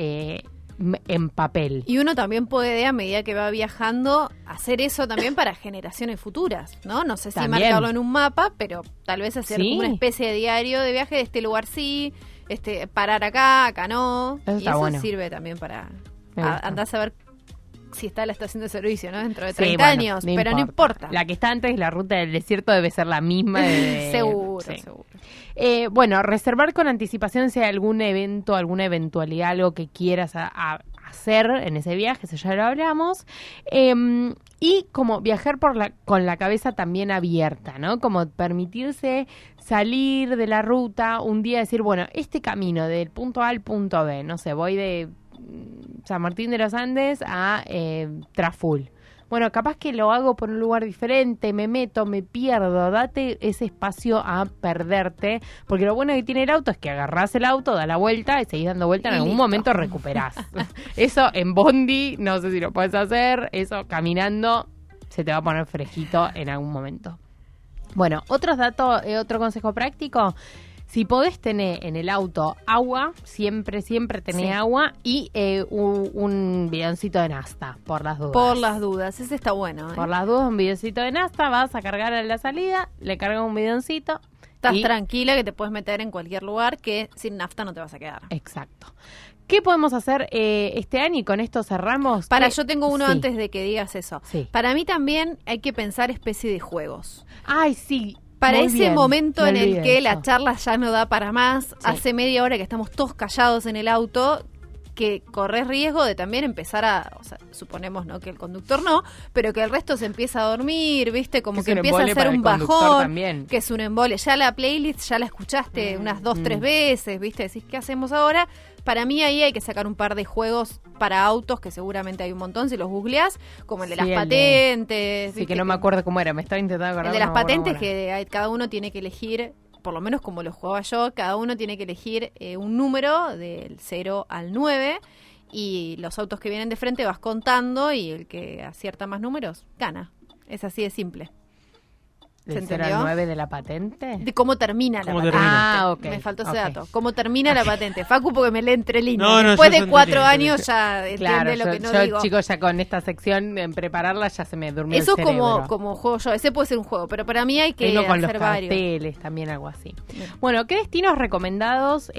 en papel. Y uno también puede, a medida que va viajando, hacer eso también para generaciones futuras, ¿no? No sé si También. marcarlo en un mapa, pero tal vez hacer Sí. como una especie de diario de viaje de este lugar sí, parar acá no. Eso y está eso bueno. sirve también para Me gusta. andar a saber si está la estación de servicio, ¿no? Dentro de Sí, 30 bueno, años, pero no importa. La que está antes, la ruta del desierto, debe ser la misma. Seguro, Sí. seguro. Bueno, reservar con anticipación si hay algún evento, alguna eventualidad, algo que quieras hacer en ese viaje, eso ya lo hablamos. Y como viajar con la cabeza también abierta, ¿no? Como permitirse salir de la ruta un día, decir, bueno, este camino del punto A al punto B, no sé, voy de San Martín de los Andes a Traful. Bueno, capaz que lo hago por un lugar diferente, me meto, me pierdo, date ese espacio a perderte, porque lo bueno que tiene el auto es que agarrás el auto, da la vuelta y seguís dando vuelta, en Y algún listo. momento recuperás. Eso en bondi, no sé si lo puedes hacer, eso caminando se te va a poner fresquito en algún momento. Bueno, otros datos, otro consejo práctico. Si podés tener en el auto agua, siempre tenés Sí. agua y un bidoncito de nafta, por las dudas. Por las dudas, ese está bueno. ¿eh? Por las dudas, un bidoncito de nafta, vas a cargar a la salida, le cargas un bidoncito. Estás y- tranquila que te puedes meter en cualquier lugar que sin nafta no te vas a quedar. Exacto. ¿Qué podemos hacer este año? Y con esto cerramos. Yo tengo uno Sí. antes de que digas eso. Sí. Para mí también hay que pensar especie de juegos. Ay, sí. Para muy ese bien, momento me en el olvidé que eso. la charla ya no da para más, hace media hora que estamos todos callados en el auto, que corres riesgo de también empezar o sea, suponemos no que el conductor no, pero que el resto se empieza a dormir, ¿viste? Como Es que un empieza a embole hacer para un el conductor bajón, también. que es un embole. Ya la playlist ya la escuchaste unas 2-3 veces, ¿viste? Decís, ¿qué hacemos ahora? Para mí ahí hay que sacar un par de juegos para autos, que seguramente hay un montón si los googleás, como el de Sí, las el de- patentes. Sí, ¿viste? que no me acuerdo cómo era, me estaba intentando acordar. El de las no me acuerdo patentes, cómo era. que cada uno tiene que elegir, por lo menos como lo jugaba yo, cada uno tiene que elegir un número del 0 al 9 y los autos que vienen de frente vas contando y el que acierta más números gana. Es así de simple. ¿Del ¿Se 0 al entendió? 9 de la patente? De cómo termina la ¿Cómo patente. termina? Ah, ok. Me faltó ese ok. dato. ¿Cómo termina la patente? Facu, porque me lee entre líneas. No, no, Después yo de 4 entendí. años ya entiende Claro, lo que no yo, digo. chicos, ya con esta sección, en prepararla, ya se me durmió Eso el es cerebro. como juego yo. Ese puede ser un juego, pero para mí hay que Tengo con los hacer varios. carteles, también algo así. Bien. Bueno, ¿qué destinos recomendados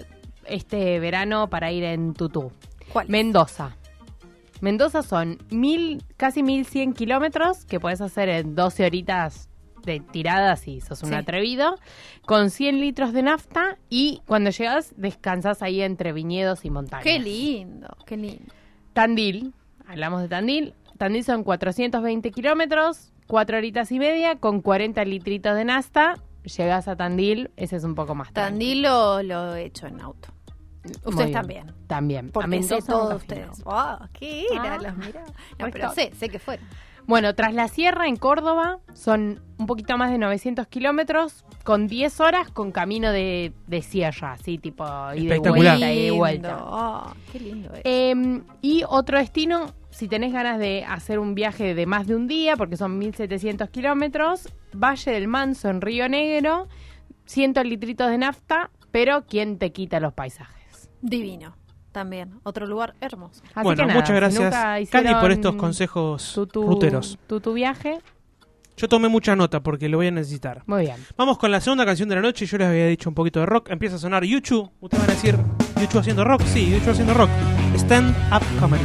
este verano para ir en tutú? ¿Cuál? Mendoza. Mendoza son casi 1100 kilómetros que puedes hacer en 12 horitas de tirada si sos un Sí. atrevido, con 100 litros de nafta y cuando llegas descansas ahí entre viñedos y montañas. Qué lindo, qué lindo. Tandil, hablamos de Tandil. Tandil son 420 kilómetros, 4 horitas y media con 40 litritos de nafta. Llegás a Tandil, ese es un poco más tarde. Tandil lo he hecho en auto. Ustedes también. También. Porque sé Mendoza todos nunca fui, ustedes. no. Oh, ¿qué era? Los miraba. No, pero sé que fueron. Bueno, tras la sierra en Córdoba son un poquito más de 900 kilómetros con 10 horas con camino de sierra, así tipo ida y Espectacular. vuelta, ida y vuelta. Oh, qué lindo es. Y otro destino, si tenés ganas de hacer un viaje de más de un día, porque son 1.700 kilómetros, Valle del Manso en Río Negro, 100 litritos de nafta, pero ¿quién te quita los paisajes? Divino. También, otro lugar hermoso. Así Bueno, que nada, muchas si gracias, nunca hicieron Candy, por estos consejos ruteros. Tu viaje, Yo tomé mucha nota porque lo voy a necesitar. muy bien. Vamos con la segunda canción de la noche. Yo les había dicho un poquito de rock. Empieza a sonar YouTube. Ustedes van a decir, ¿YouTube haciendo rock? Sí, YouTube haciendo rock. Stand Up Comedy.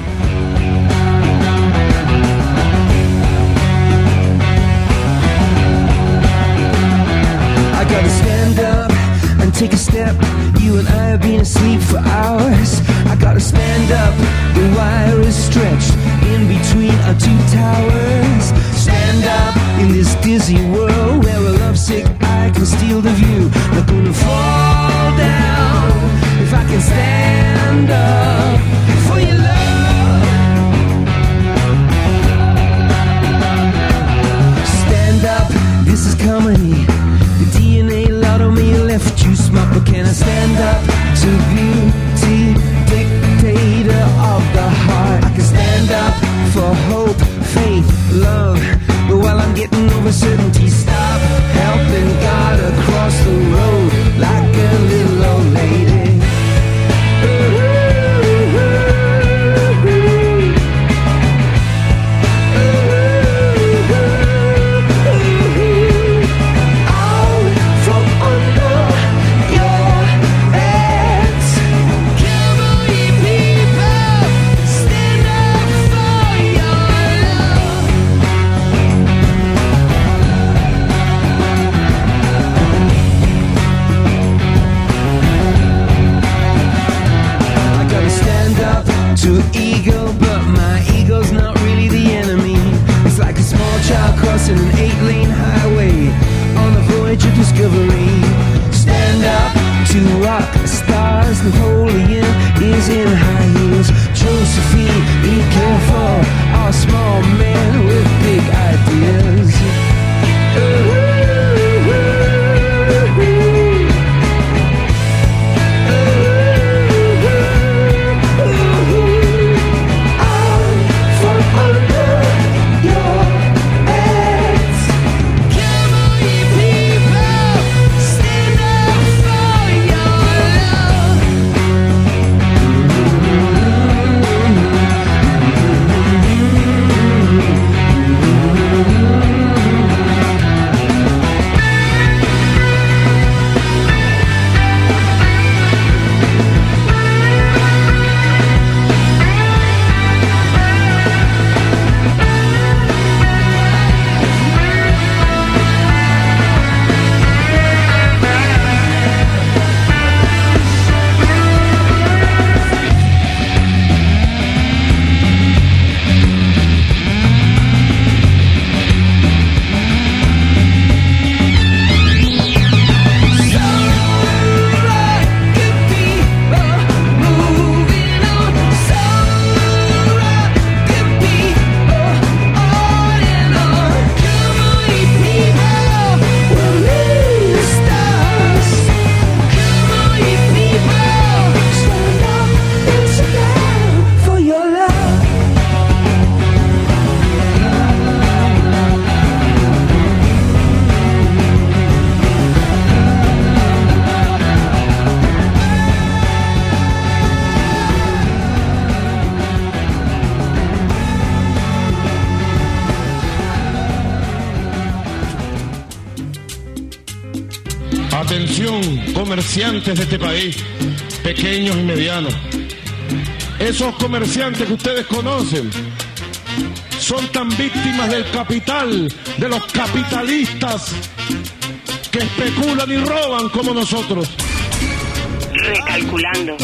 I gotta stand up and take a step. You and I have been asleep for hours. I gotta stand up, the wire is stretched in between our two towers. Stand up in this dizzy world where a lovesick eye can steal the view. Not gonna fall down if I can stand up for your love. Stand up, this is comedy. The DNA lot of me left you smart, but can I stand up to beauty, dictator of the heart? I can stand up for hope, faith, love, but while I'm getting over certainty, stop helping God across the road like a little old lady. To ego, but my ego's not really the enemy. It's like a small child crossing an 8-lane highway on a voyage of discovery. Stand up to rock stars. Napoleon is in high heels. Josephine, be careful, our small man with big ideas. Atención, comerciantes de este país, pequeños y medianos. Esos comerciantes que ustedes conocen son tan víctimas del capital, de los capitalistas que especulan y roban como nosotros. Recalculando.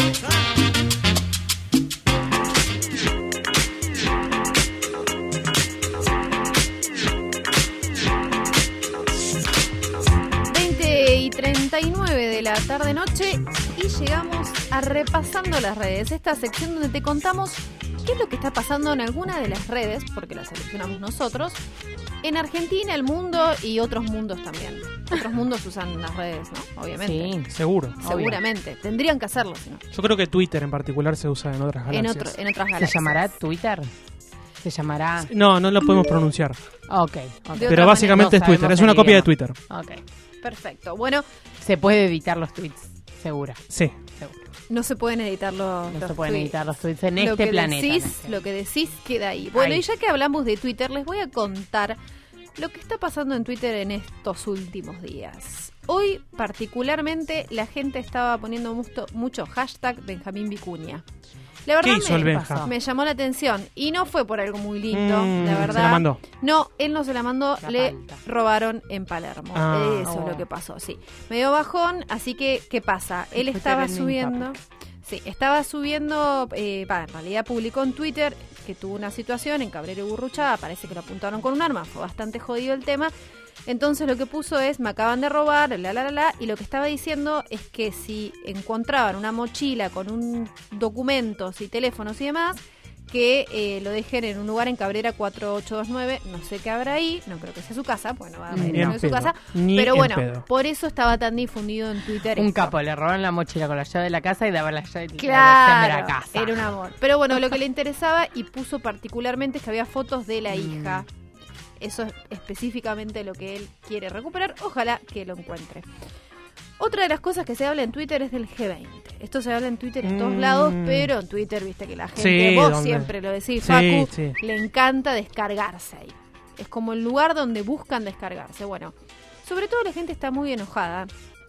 tarde-noche y llegamos a Repasando las Redes, esta sección donde te contamos qué es lo que está pasando en alguna de las redes, porque las seleccionamos nosotros, en Argentina, el mundo y otros mundos también. Otros mundos usan las redes, ¿no? Obviamente. Sí. Seguro. Seguramente. Tendrían que hacerlo, si no. Yo creo que Twitter en particular se usa en otras En galaxias. otras ¿Se galaxias. llamará Twitter? ¿Se llamará...? No lo podemos pronunciar. Ok. De Pero otra básicamente es manera, no Twitter. sabemos Es una el copia de idioma. Twitter. Ok. Perfecto. Bueno, Se puede editar los tweets, segura. Sí. Seguro. no se pueden editar los No se pueden tweets. editar los tweets en Lo este que planeta. decís, en este. lo que decís queda ahí. Bueno, Ahí. y ya que hablamos de Twitter, les voy a contar lo que está pasando en Twitter en estos últimos días. Hoy, particularmente, la gente estaba poniendo mucho hashtag Benjamín Vicuña. La verdad ¿Qué hizo el Benja? pasó? me llamó la atención y no fue por algo muy lindo, la verdad. Se la mandó. No, él no se la mandó, La le palta. robaron en Palermo. Ah. Eso es lo que pasó, sí. Medio bajón, así que, ¿qué pasa? Él Fue estaba trending subiendo... topic. Sí, estaba subiendo, en realidad publicó en Twitter que tuvo una situación en Cabrera y Burruchaga, parece que lo apuntaron con un arma, fue bastante jodido el tema. Entonces lo que puso es, me acaban de robar, y lo que estaba diciendo es que si encontraban una mochila con documentos y teléfonos y demás, que lo dejen en un lugar en Cabrera 4829, no sé qué habrá ahí, no creo que sea su casa, bueno, va a Ni ir en de su pedo. casa, Ni pero en bueno, pedo. por eso estaba tan difundido en Twitter. Un esto. capo, le robaron la mochila con la llave de la casa y daba la llave de Claro, la casa. era un amor. Pero bueno, lo que le interesaba y puso particularmente es que había fotos de la hija. Eso es específicamente lo que él quiere recuperar. Ojalá que lo encuentre. Otra de las cosas que se habla en Twitter es del G20. Esto se habla en Twitter en todos lados, pero en Twitter, viste que la gente, Sí, vos donde- siempre lo decís, Sí, Facu, sí. le encanta descargarse ahí. Es como el lugar donde buscan descargarse. Bueno, sobre todo la gente está muy enojada.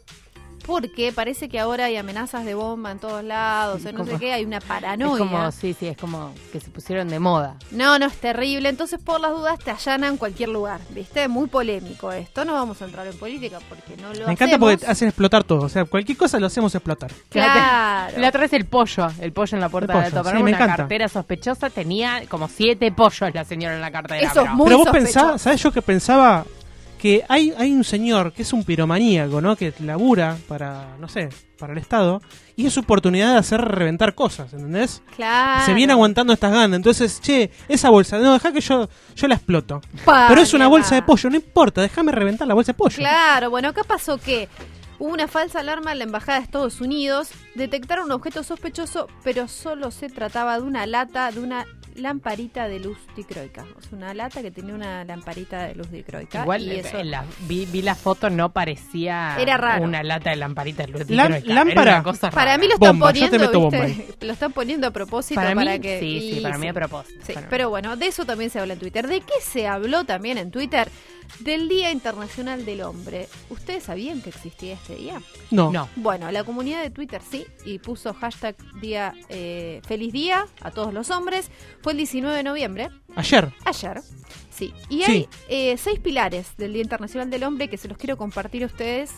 Porque parece que ahora hay amenazas de bomba en todos lados, no sé Como- qué, hay una Es paranoia. como, sí, es como que se pusieron de moda. No, es terrible. Entonces, por las dudas, te allanan cualquier lugar, ¿viste? Muy polémico esto. No vamos a entrar en política porque no lo Me encanta hacemos. porque hacen explotar todo. O sea, cualquier cosa lo hacemos explotar. Claro. La otra vez el pollo en la puerta El de pollo, Alto Palermo, sí, me una encanta. cartera sospechosa, tenía como 7 pollos la señora en la cartera. Eso es pero- muy Pero vos sospechoso. pensás, ¿sabés yo que pensaba? Que hay un señor que es un piromaníaco, ¿no? Que labura para, no sé, para el Estado. Y es su oportunidad de hacer reventar cosas, ¿entendés? Claro. Se viene aguantando estas ganas. Entonces, che, esa bolsa, no, dejá que yo la exploto. Pa, Pero es una que bolsa va. de pollo, no importa, déjame reventar la bolsa de pollo. Claro, bueno, acá pasó que hubo una falsa alarma en la Embajada de Estados Unidos, detectaron un objeto sospechoso, pero solo se trataba de una lata, de una lamparita de luz dicroica. O sea, una lata que tenía una lamparita de luz dicroica. Igual y eso... vi la foto, no parecía Era raro. una lata de lamparita de luz Lam- dicroica, lámpara. era una cosa Para rara. mí lo están Bomba, yo te poniendo, meto bomba ¿viste? Lo están poniendo a propósito Para para, mí, que... sí, y para mí a propósito. Sí, Para mí. pero bueno, de eso también se habla en Twitter. ¿De qué se habló también en Twitter? Del Día Internacional del Hombre. ¿Ustedes sabían que existía este día? No. No. Bueno, la comunidad de Twitter sí, y puso hashtag día, feliz día a todos los hombres. Fue el 19 de noviembre, Ayer. ayer. Sí, y Sí. hay 6 pilares del Día Internacional del Hombre que se los quiero compartir a ustedes,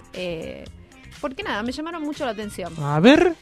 porque nada, me llamaron mucho la atención. A ver.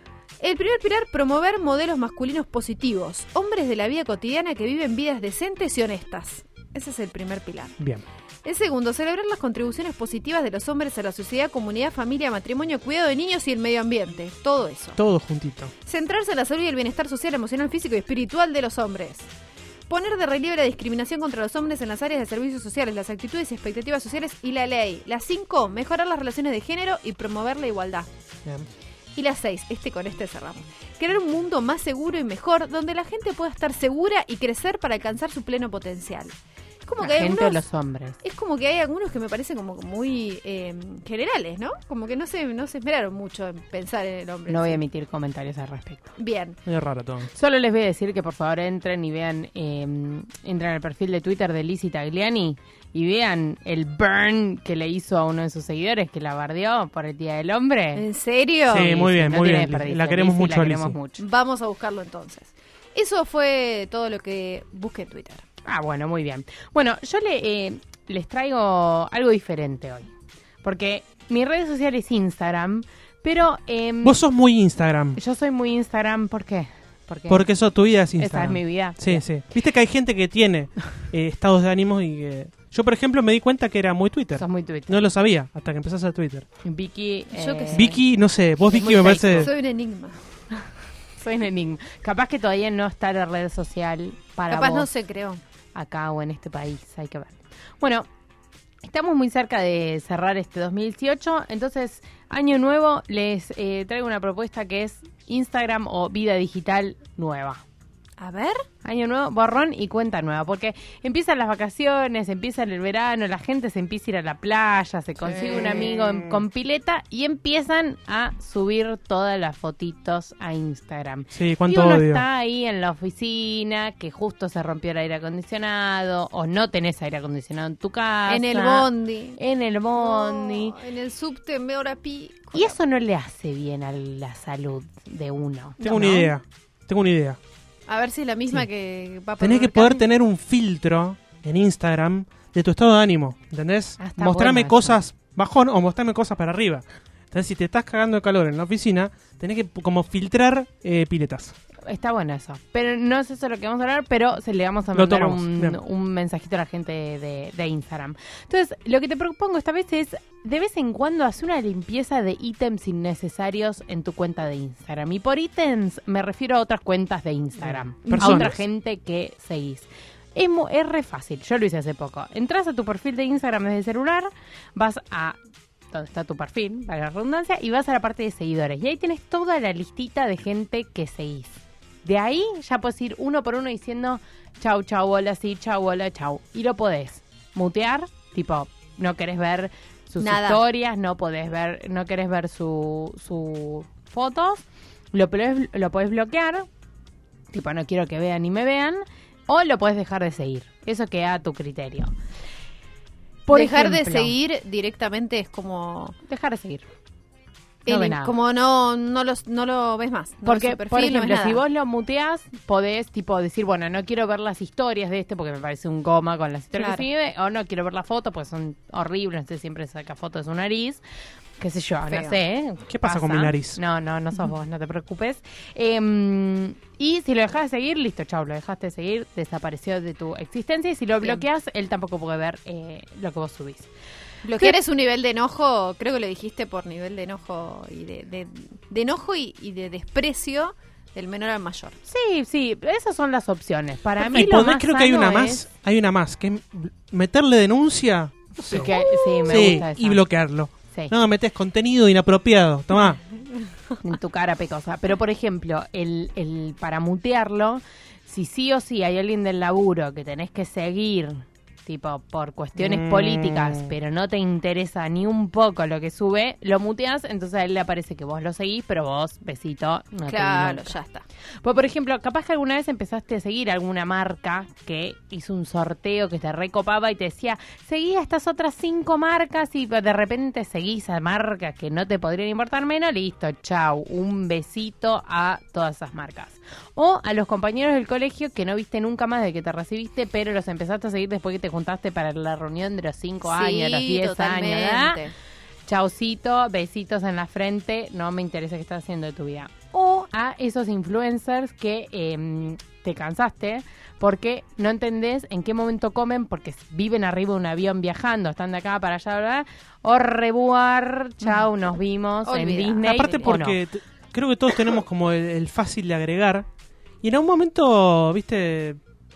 El primer pilar, promover modelos masculinos positivos, hombres de la vida cotidiana que viven vidas decentes y honestas. Ese es el primer pilar. Bien. El segundo, celebrar las contribuciones positivas de los hombres a la sociedad, comunidad, familia, matrimonio, cuidado de niños y el medio ambiente. Todo eso. Todo juntito. Centrarse en la salud y el bienestar social, emocional, físico y espiritual de los hombres. Poner de relieve la discriminación contra los hombres en las áreas de servicios sociales, las actitudes y expectativas sociales y la ley. Las 5, mejorar las relaciones de género y promover la igualdad. Bien. Y las 6, con este cerramos. Crear un mundo más seguro y mejor, donde la gente pueda estar segura y crecer para alcanzar su pleno potencial. Es como La que hay gente o algunos, los hombres. es como que hay algunos que me parecen como muy generales, ¿no? Como que no se esmeraron mucho en pensar en el hombre. No en voy a sí. emitir comentarios al respecto. Bien. Es raro todo. Solo les voy a decir que por favor entren y vean, entren al perfil de Twitter de Lizzy Tagliani y vean el burn que le hizo a uno de sus seguidores que la bardeó por el Día del Hombre. ¿En serio? Sí, muy bien, no muy tiene bien. desperdicio. La queremos Lizzy, mucho, la queremos Lizzy. mucho. Vamos a buscarlo entonces. Eso fue todo lo que busqué en Twitter. Ah, bueno, muy bien. Bueno, yo les traigo algo diferente hoy. Porque mi red social es Instagram, pero Vos sos muy Instagram. yo soy muy Instagram. ¿Por qué? Porque eso, tu vida es Esa Instagram. es mi vida. Sí, sí. Viste que hay gente que tiene estados de ánimo y que Yo, por ejemplo, me di cuenta que era muy Twitter. Sos muy Twitter. No lo sabía hasta que empezás a Twitter. Vicky... Yo qué sé. Vicky, no sé, vos Es Vicky muy me parece... Soy un enigma. Soy un enigma. Capaz que todavía no está la red social para Capaz vos no se creó. acá o en este país. Hay que ver. Bueno, estamos muy cerca de cerrar este 2018. Entonces, año nuevo, les traigo una propuesta que es Instagram o vida digital nueva. A ver. Año nuevo, borrón y cuenta nueva, porque empiezan las vacaciones, empieza el verano, la gente se empieza a ir a la playa, se consigue un amigo con pileta y empiezan a subir todas las fotitos a Instagram. Sí, Y cuánto uno odio. está ahí en la oficina, que justo se rompió el aire acondicionado, o no tenés aire acondicionado en tu casa. En el bondi. En el bondi. No, en el subte en hora pico. Y eso no le hace bien a la salud de uno. Tengo una idea. A ver si es la misma que va a Tenés que poner poder Cami. tener un filtro en Instagram de tu estado de ánimo, ¿entendés? Ah, está Mostrarme bueno cosas bajón o mostrarme cosas para arriba. Entonces, si te estás cagando de calor en la oficina, tenés que como filtrar piletas. Está bueno eso. Pero no es eso lo que vamos a hablar, pero se le vamos a Lo mandar tomamos, bien. un mensajito a la gente de Instagram. Entonces, lo que te propongo esta vez es, de vez en cuando, hacer una limpieza de ítems innecesarios en tu cuenta de Instagram. Y por ítems me refiero a otras cuentas de Instagram. A Personas. otra gente que seguís. Es re fácil, yo lo hice hace poco. Entras a tu perfil de Instagram desde el celular, vas a donde está tu perfil, para la redundancia, y vas a la parte de seguidores. Y ahí tienes toda la listita de gente que seguís. De ahí ya puedes ir uno por uno diciendo chau, chau, hola, sí, chau, hola, chau. Y lo podés mutear, tipo, no querés ver sus Nada. historias, no querés ver sus fotos, lo podés bloquear, tipo, no quiero que vean ni me vean, o lo podés dejar de seguir. Eso queda a tu criterio. Por Dejar de ejemplo, seguir directamente es como... Dejar de seguir. No ve nada. como no lo ves más. No Porque, ves su perfil, por no ves ejemplo, nada. si vos lo muteás, podés tipo decir, bueno, no quiero ver las historias de este porque me parece un goma con las historias Claro. que sigue, o no quiero ver la foto porque son horribles, entonces siempre saca fotos de su nariz, qué sé yo, Feo. no sé. ¿Qué pasa con mi nariz? No sos vos, no te preocupes. Y si lo dejás de seguir, listo, chau, lo dejaste de seguir, desapareció de tu existencia, y si lo Bien. bloqueas, él tampoco puede ver lo que vos subís. Bloquear es un nivel de enojo, creo que lo dijiste por nivel de enojo y de enojo y de desprecio del menor al mayor. Sí, esas son las opciones. Para mí Y lo podés, más creo que hay sano una más, hay una más, que es meterle denuncia y que, sí, me sí, gusta esa. y bloquearlo. Sí. No, metés contenido inapropiado, tomá. En tu cara pecosa. Pero, por ejemplo, el para mutearlo, si sí o sí hay alguien del laburo que tenés que seguir, tipo, por cuestiones políticas, pero no te interesa ni un poco lo que sube, lo muteas, entonces a él le aparece que vos lo seguís, pero vos, besito, no te Claro, nunca. ya está. Pues, por ejemplo, capaz que alguna vez empezaste a seguir alguna marca que hizo un sorteo que te recopaba y te decía, seguí a estas otras 5 marcas, y de repente seguís a marcas que no te podrían importar menos, listo, chau, un besito a todas esas marcas. O a los compañeros del colegio que no viste nunca más de que te recibiste, pero los empezaste a seguir después que te juntaste para la reunión de los 5 años, los 10 totalmente. años, ¿verdad? Chaucito, besitos en la frente, no me interesa qué estás haciendo de tu vida. O a esos influencers que te cansaste porque no entendés en qué momento comen, porque viven arriba de un avión viajando, están de acá para allá, ¿verdad? O rebuar, chau, nos vimos en Olvidá. Disney. Aparte o porque creo que todos tenemos como el fácil de agregar. Y en algún momento, viste,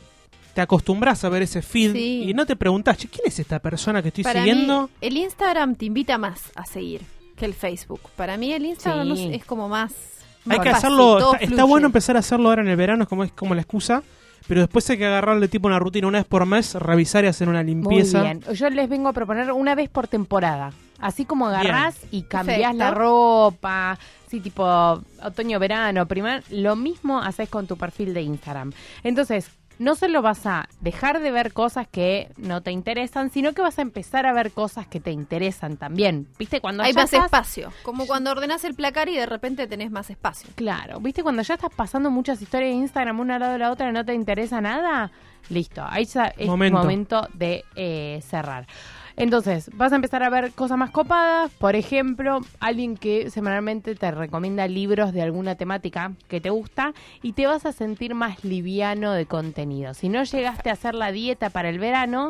te acostumbras a ver ese feed Sí. y no te preguntás, "Che, ¿quién es esta persona que estoy Para siguiendo? mí, el Instagram te invita más a seguir que el Facebook. Para mí el Instagram Sí. es como más... Hay más que fácil, hacerlo, todo está fluye. bueno empezar a hacerlo ahora en el verano, es como la excusa. Pero después hay que agarrarle tipo una rutina una vez por mes, revisar y hacer una limpieza. Muy bien. Yo les vengo a proponer una vez por temporada. Así como agarrás y cambiás Perfecto. la ropa, sí, tipo otoño, verano, primavera, lo mismo haces con tu perfil de Instagram. Entonces, no solo vas a dejar de ver cosas que no te interesan, sino que vas a empezar a ver cosas que te interesan también. ¿Viste? Cuando Hay ya más estás- espacio. Como cuando ordenás el placar y de repente tenés más espacio. Claro, ¿viste? Cuando ya estás pasando muchas historias de Instagram una al lado de la otra y no te interesa nada, listo, ahí ya es momento de cerrar. Entonces, vas a empezar a ver cosas más copadas, por ejemplo, alguien que semanalmente te recomienda libros de alguna temática que te gusta y te vas a sentir más liviano de contenido. Si no llegaste a hacer la dieta para el verano,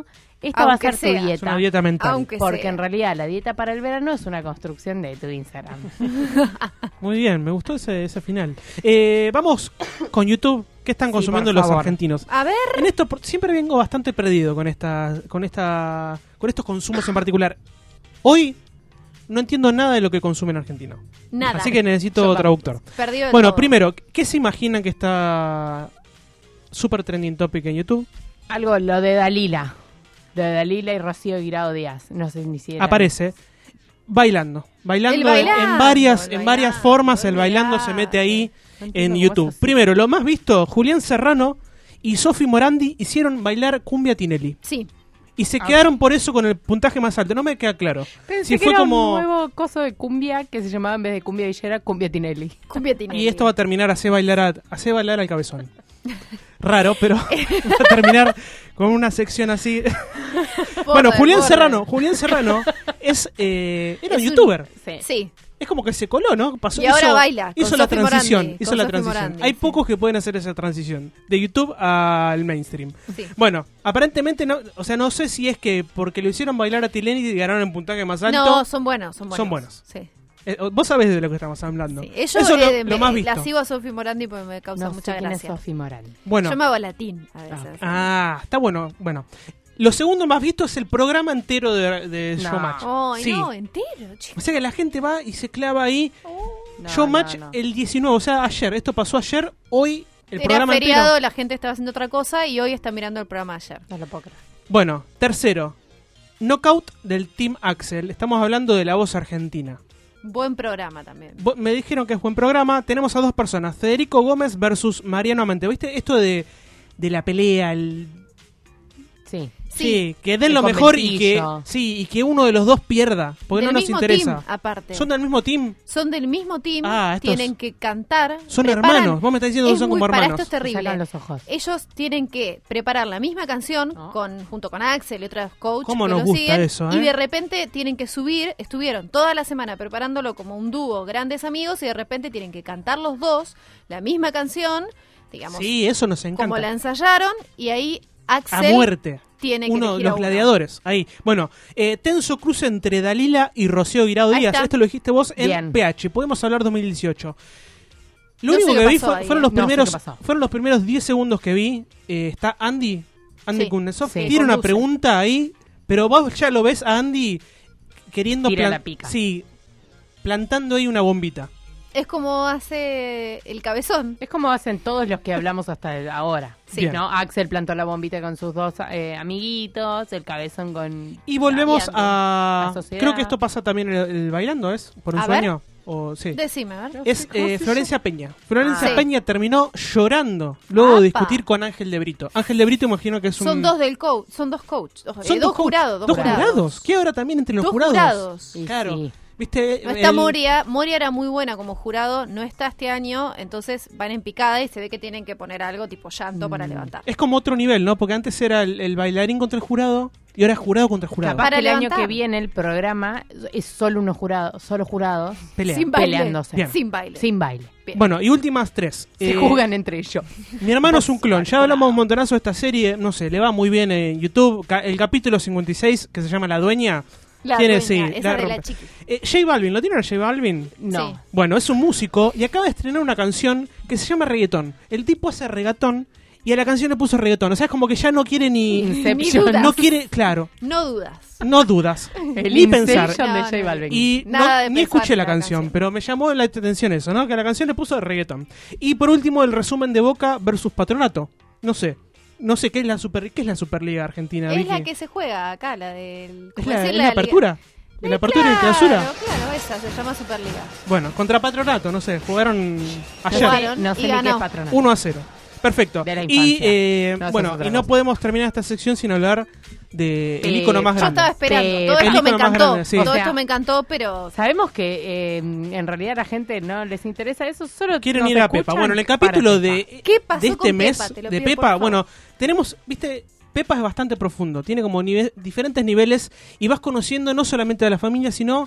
Esta va a Aunque ser tu sea. Es dieta. una dieta mental. Aunque Porque sea. en realidad la dieta para el verano es una construcción de tu Instagram. Muy bien, me gustó ese final. Vamos con YouTube. ¿Qué están Sí, consumiendo por los favor. argentinos? A ver, En esto siempre vengo bastante perdido con estos consumos en particular. Hoy no entiendo nada de lo que consume en argentino. nada. Así que necesito traductor. Perdido del Bueno, todo. primero, ¿qué se imaginan que está super trending topic en YouTube? Algo, lo de Dalila. Lo de Dalila y Rocío Guirao Díaz. No sé ni si era- Aparece bailando. Bailando, El bailando, en varias el bailando, formas. El el bailando se bailando. mete ahí No entiendo en cómo YouTube. es así. Primero, lo más visto, Julián Serrano y Sofi Morandi hicieron bailar cumbia Tinelli. Sí. Y se quedaron por eso con el puntaje más alto. No me queda claro. Pensé Si que fue era como... un nuevo coso de cumbia que se llamaba en vez de cumbia villera, cumbia Tinelli. Cumbia Tinelli. Y esto va a terminar hacer bailar al cabezón. Raro, pero va a terminar con una sección así. Bueno, Borde, Julián borde. Serrano es era un Es un- youtuber. Sí. Sí. Es como que se coló, ¿no? Y ahora baila, Hizo con la Sofi transición. Morandi, Hizo con la Sofi transición. Morandi, Hay sí. pocos que pueden hacer esa transición de YouTube al mainstream. Sí. Bueno, aparentemente no, o sea, no sé si es que porque lo hicieron bailar a Tinelli y ganaron en puntaje más alto. No, son buenos, son buenos. Son buenos. Sí. Vos sabés de lo que estamos hablando. Sí. Ellos, Eso es lo más visto. la sigo a Sofi Morandi porque me causa No mucha sé quién es gracia. Sofi Morandi. Bueno, Yo me hago latín a veces. está bueno. Bueno, lo segundo más visto es el programa entero de No. Showmatch. Ay, Sí. no, entero, chico. O sea que la gente va y se clava ahí. No, Showmatch no, no. el 19, o sea, ayer. Esto pasó ayer, hoy el Era programa feriado, entero. la gente estaba haciendo otra cosa y hoy está mirando el programa de ayer. No lo puedo creer. Bueno, tercero, Knockout del Team Axel. Estamos hablando de La Voz Argentina. Buen programa también. Me dijeron que es buen programa. Tenemos a dos personas, Federico Gómez versus Mariano Amante. ¿Viste? Esto de la pelea, Sí. Sí, que den El lo mejor y que conventillo. y que uno de los dos pierda, porque Del no nos mismo interesa. team, aparte. ¿Son del mismo team? Son del mismo team, Ah, estos tienen que cantar. son preparan- hermanos. Vos me estás diciendo que Es son muy- como Para hermanos. esto es terrible. Sacan los ojos. Ellos tienen que preparar la misma canción No. junto con Axel y otros coaches ¿Cómo que nos lo gusta siguen, eso, y eh? de repente tienen que estuvieron toda la semana preparándolo como un dúo, grandes amigos, y de repente tienen que cantar los dos la misma canción, digamos, Sí, eso nos encanta. como la ensayaron, y ahí A Axel muerte. tiene que Uno de elegir a los uno. gladiadores. Ahí. Bueno, tenso cruce entre Dalila y Rocío Guirao Ahí Díaz. está. Esto lo dijiste vos en Bien. PH. Podemos hablar 2018. Lo No sé único qué que vi pasó ahí, fueron eh. los No sé primeros qué pasó. fueron los primeros 10 segundos que vi. Está Andy Sí. Kuznetsov. Sí. Tiene una Conduce. pregunta ahí, pero vos ya lo ves a Andy queriendo Tira la pica. Sí, plantando ahí una bombita. Es como hace el cabezón. Es como hacen todos los que hablamos hasta ahora. Sí. Bien. ¿No? Axel plantó la bombita con sus dos amiguitos, el cabezón con... Y volvemos Cambiando. a... La sociedad. Creo que esto pasa también el bailando, ¿es? ¿Por un A ver. sueño? O, sí. Decime, a ver. Es Florencia Peña. Florencia Ah. Sí. Peña terminó llorando luego Apa. de discutir con Ángel de Brito. Ángel de Brito imagino que es un... Son dos del coach, son dos coaches, dos coach- jurados, ¿Dos jurados? ¿Qué hora también entre los Dos jurados? jurados. Y Claro. sí. ¿Viste? No está El- Moria. Moria era muy buena como jurado, no está este año, entonces van en picada y se ve que tienen que poner algo tipo llanto para levantar. Es como otro nivel, ¿no? Porque antes era el bailarín contra el jurado y ahora es jurado contra el jurado. Capaz Para que el año levantar. que viene el programa es solo unos jurados, solo jurados Pelea. Sin baile. peleándose. Bien. Sin baile. Sin baile. Bien. Bueno, y últimas tres. Se jugan entre ellos. Mi hermano es un clon. Ya hablamos un montonazo de esta serie. No sé, le va muy bien en YouTube. El capítulo 56, que se llama La Dueña. La tiene, dueña, sí, esa de la rompe. chiqui. J Balvin, ¿lo tiene J Balvin? No. Sí. Bueno, es un músico y acaba de estrenar una canción que se llama Reggaetón. El tipo hace reggaetón y a la canción le puso reggaetón. O sea, es como que ya no quiere ni... Inception. dudas. No quiere, claro, No dudas. no dudas. El ni pensar. Inception de No, J no. Balvin. Y Nada de ni pensar escuché en la la canción, canción. pero me llamó la atención eso, ¿no? Que la canción le puso reggaetón. Y por último, el resumen de Boca versus Patronato. No sé qué es la Superliga Argentina. Es Vicky. la que se juega acá, la del... Es ¿cómo la, decir? es la liga- apertura. En la apertura y la Claro, clausura. claro, esa se llama Superliga. Bueno, contra Patronato, no sé, jugaron ayer. Jugaron. No sé y ni qué ganó. es patronato. 1-0. Perfecto. De la Y infancia. No, eso bueno, es otra y no cosa. podemos terminar esta sección sin hablar de el icono más Yo grande. estaba esperando. Pero- Todo El esto me ícono más encantó. grande, sí. Todo O sea, esto me encantó, pero... Sabemos que en realidad a la gente no les interesa eso, solo Quieren nos ir a escuchan Pepa. Bueno, en el para capítulo Pepa. de ¿Qué pasó este con mes Pepa? Te lo de pido, por Pepa, favor. bueno, tenemos, viste, Pepa es bastante profundo, tiene como diferentes niveles y vas conociendo no solamente a la familia, sino,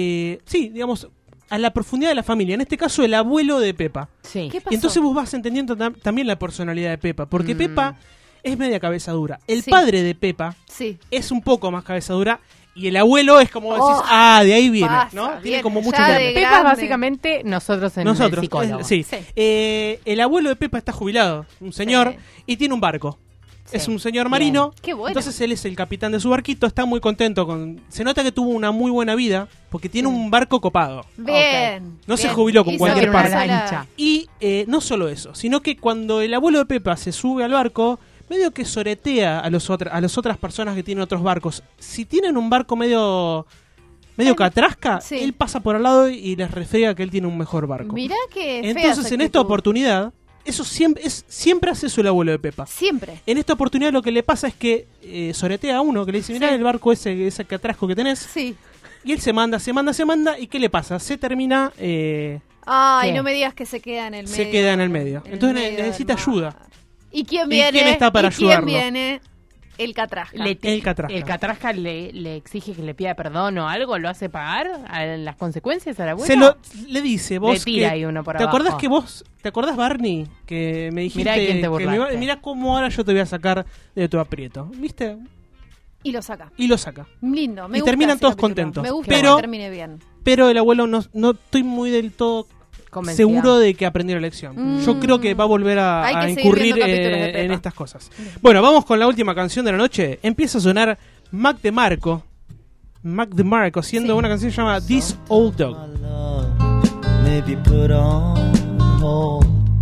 sí, digamos, a la profundidad de la familia. En este caso, el abuelo de Pepa. Sí. ¿Qué pasó? Y entonces vos vas entendiendo también la personalidad de Pepa, porque Pepa es media cabeza dura. El Sí. padre de Pepa Sí. es un poco más cabeza dura y el abuelo es como Oh, decís, de ahí viene, pasa, ¿no? Tiene viene, como ya mucho de grande. Pepa grande. básicamente nosotros en el Nosotros, psicólogo. sí. Sí. El abuelo de Pepa está jubilado, un señor, Sí. y tiene un barco. Sí. Es un señor marino. Qué bueno. Entonces él es el capitán de su barquito, está muy contento con... Se nota que tuvo una muy buena vida porque tiene un barco copado. Bien. No se bien. jubiló con Hizo cualquier que parte. pasara- Lancha. Y no solo eso, sino que cuando el abuelo de Pepa se sube al barco, medio que soretea a las otras personas que tienen otros barcos. Si tienen un barco medio catrasca, sí. él pasa por al lado y les refriega que él tiene un mejor barco. Mirá que fea Entonces, esa en esta actitud. oportunidad, eso siempre hace eso el abuelo de Pepa. Siempre. En esta oportunidad lo que le pasa es que soretea a uno, que le dice, mirá Sí. el barco ese catrasco que tenés. Sí. Y él se manda, ¿y qué le pasa? Se termina... Ay, ¿Qué? no me digas que se queda en el medio. Se queda en el medio. Entonces medio necesita del mar. ayuda. ¿Y quién ¿Y viene? quién está para ¿Y quién ayudarlo? viene? El Catrasca. El Catrasca. El Catrasca le exige que le pida perdón o algo, lo hace pagar a las consecuencias al abuelo. Le dice vos Le tira que- ahí uno por ¿Te acordás abajo. ¿Te acordás, Barney? Que me dijiste Mirá de quién te que burlaste. mirá cómo ahora yo te voy a sacar de tu aprieto. ¿Viste? Y lo saca. Y lo saca. Lindo. Me Y gusta terminan ese todos capítulo. contentos. Me gusta Pero- que termine bien. Pero el abuelo no estoy muy del todo Convencida. seguro de que aprendió la lección. Mm. Yo creo que va a volver Hay a que seguir incurrir viendo capítulos de Pepa. en estas cosas. Bueno, vamos con la última canción de la noche. Empieza a sonar Mac DeMarco. Mac DeMarco haciendo Sí. una canción llamada This Old Dog. My love may be put on hold.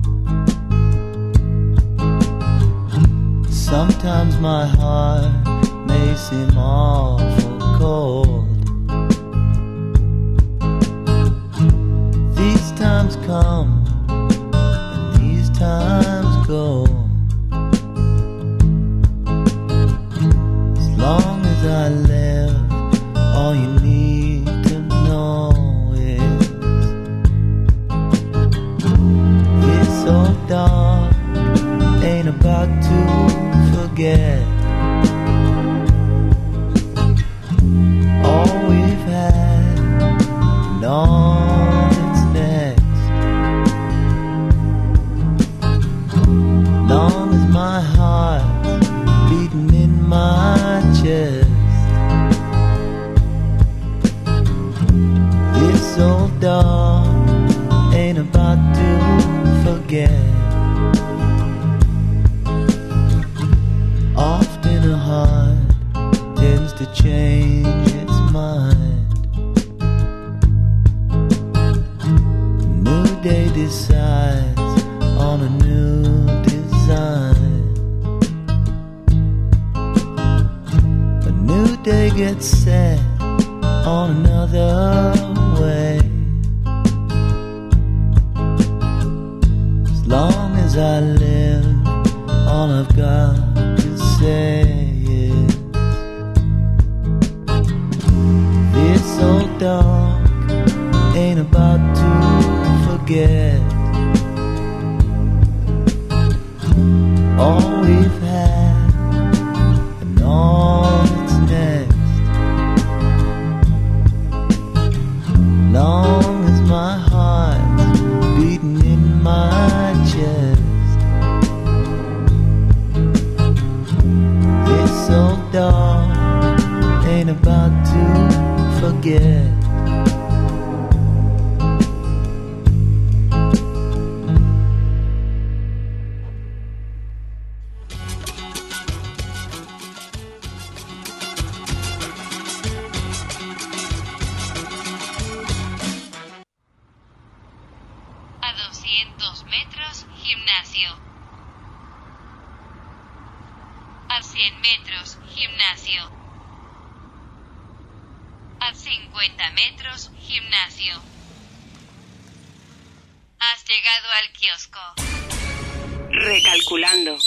Sometimes my heart may seem awful cold. These times come and these times go. As long as I live, all you need to know is this old dog ain't about to forget all we've had and all that's next. Long as my heart's beating in my chest, this old dog ain't about to forget. Often a heart tends to change its mind. A new day decides on a new design. A new day gets set on another way. As long as I live, all I've got to say is this old dog ain't about to forget all we've had and all that's next. Long as my heart's beating in my chest, this old dog ain't about to forget. A 200 metros, gimnasio. A 100 metros, gimnasio. A 50 metros, gimnasio. Has llegado al kiosco. Recalculando.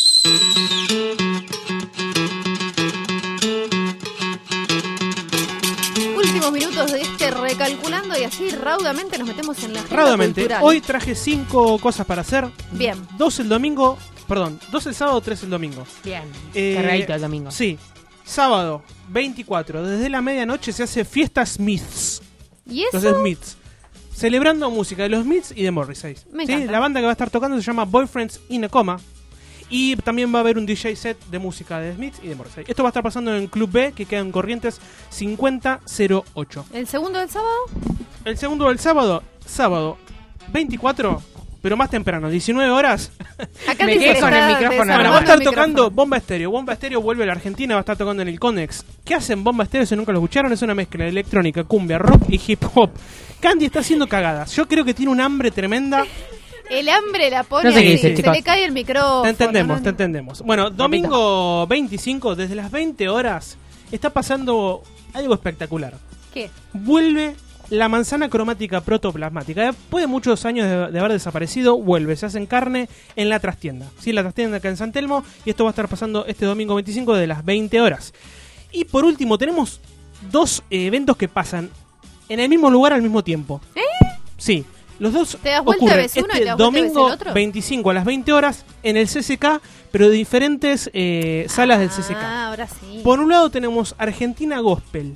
Últimos minutos de este recalculando y así raudamente nos metemos en la agenda Raudamente, cultural. hoy traje 5 cosas para hacer. Bien. 2 el sábado, 3 el domingo. Bien, Eh, cargadito el domingo. Sí, sábado 24, desde la medianoche se hace Fiesta Smiths. ¿Y eso? Los Smiths. Celebrando música de los Smiths y de Morrissey. Me ¿Sí? encanta. La banda que va a estar tocando se llama Boyfriends in a Coma. Y también va a haber un DJ set de música de Smiths y de Morrissey. Esto va a estar pasando en Club B, que queda en Corrientes 5008. ¿El segundo del sábado? El segundo del sábado 24, pero más temprano, 19 horas. Acá Me dice quedé que con el está micrófono. Bueno, va a desarmando estar el tocando micrófono. Bomba Estéreo. Bomba Estéreo vuelve a la Argentina, va a estar tocando en el Conex. ¿Qué hacen Bomba Estéreo si nunca lo escucharon? Es una mezcla de electrónica, cumbia, rock y hip hop. Candy está haciendo cagadas. Yo creo que tiene un hambre tremenda. El hambre la pone No sé qué así, dice, se chicos. le cae el micrófono. Te entendemos, ¿no? te entendemos. Bueno, domingo 25, desde las 20 horas, está pasando algo espectacular. ¿Qué? Vuelve la manzana cromática protoplasmática. Después de muchos años de haber desaparecido, vuelve. Se hacen carne en la trastienda. Sí, en la trastienda acá en San Telmo. Y esto va a estar pasando este domingo 25 de las 20 horas. Y por último, tenemos dos eventos que pasan en el mismo lugar al mismo tiempo. Sí. Los dos ¿Te das vuelta ocurren ves uno y te este das vuelta ves domingo el otro? 25 a las 20 horas en el CCK, pero de diferentes salas del CCK. Ah, ahora sí. Por un lado tenemos Argentina Gospel,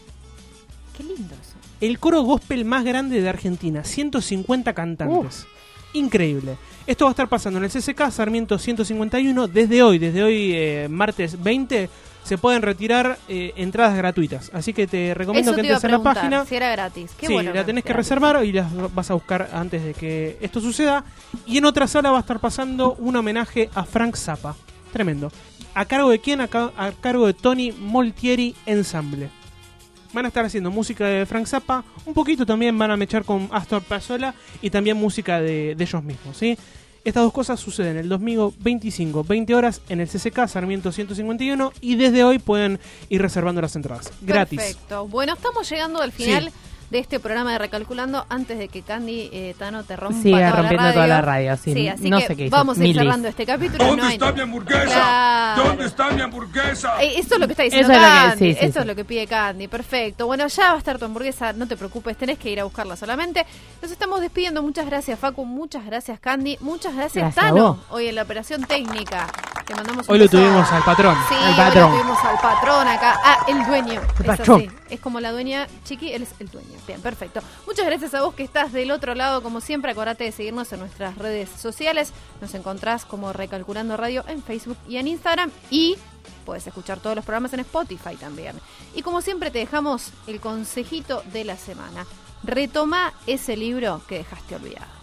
Qué lindo eso. el coro gospel más grande de Argentina, 150 cantantes. Increíble. Esto va a estar pasando en el CCK Sarmiento 151 desde hoy, martes 20. Se pueden retirar entradas gratuitas, así que te recomiendo Eso que te iba a entres a la preguntar, página. si era gratis. Qué Sí, bueno la tenés que gratis. reservar y las vas a buscar antes de que esto suceda. Y en otra sala va a estar pasando un homenaje a Frank Zappa. Tremendo. ¿A cargo de quién? A cargo de Tony Moltieri Ensemble. Van a estar haciendo música de Frank Zappa. Un poquito también van a mechar con Astor Piazzolla y también música de ellos mismos, ¿sí? Estas dos cosas suceden el domingo 25, 20 horas en el CCK Sarmiento 151 y desde hoy pueden ir reservando las entradas. Gratis. Perfecto. Bueno, estamos llegando al final de este programa de Recalculando antes de que Candy Tano te rompa Sigue toda rompiendo la radio. toda la radio, sí, así no que sé qué hizo. vamos a ir Milis. cerrando este capítulo. ¿Dónde No hay- está mi hamburguesa? Claro. ¿Dónde está mi hamburguesa? Esto es lo que está diciendo Eso es lo que- Candy. sí, sí, Esto sí. es lo que pide Candy. Perfecto. Bueno, ya va a estar tu hamburguesa. No te preocupes, tenés que ir a buscarla solamente. Nos estamos despidiendo. Muchas gracias, Facu. Muchas gracias, Candy. Muchas gracias, Gracias a Tano. vos. Hoy en la operación técnica. Te mandamos un Hoy lo beso. tuvimos al patrón. Sí, Al hoy patrón. lo tuvimos al patrón acá. Ah, el dueño. El Es patrón. así. Es como la dueña, Chiqui, él es el dueño. Bien, perfecto. Muchas gracias a vos que estás del otro lado, como siempre. Acordate de seguirnos en nuestras redes sociales. Nos encontrás como Recalculando Radio en Facebook y en Instagram. Y puedes escuchar todos los programas en Spotify también. Y como siempre te dejamos el consejito de la semana. Retoma ese libro que dejaste olvidado.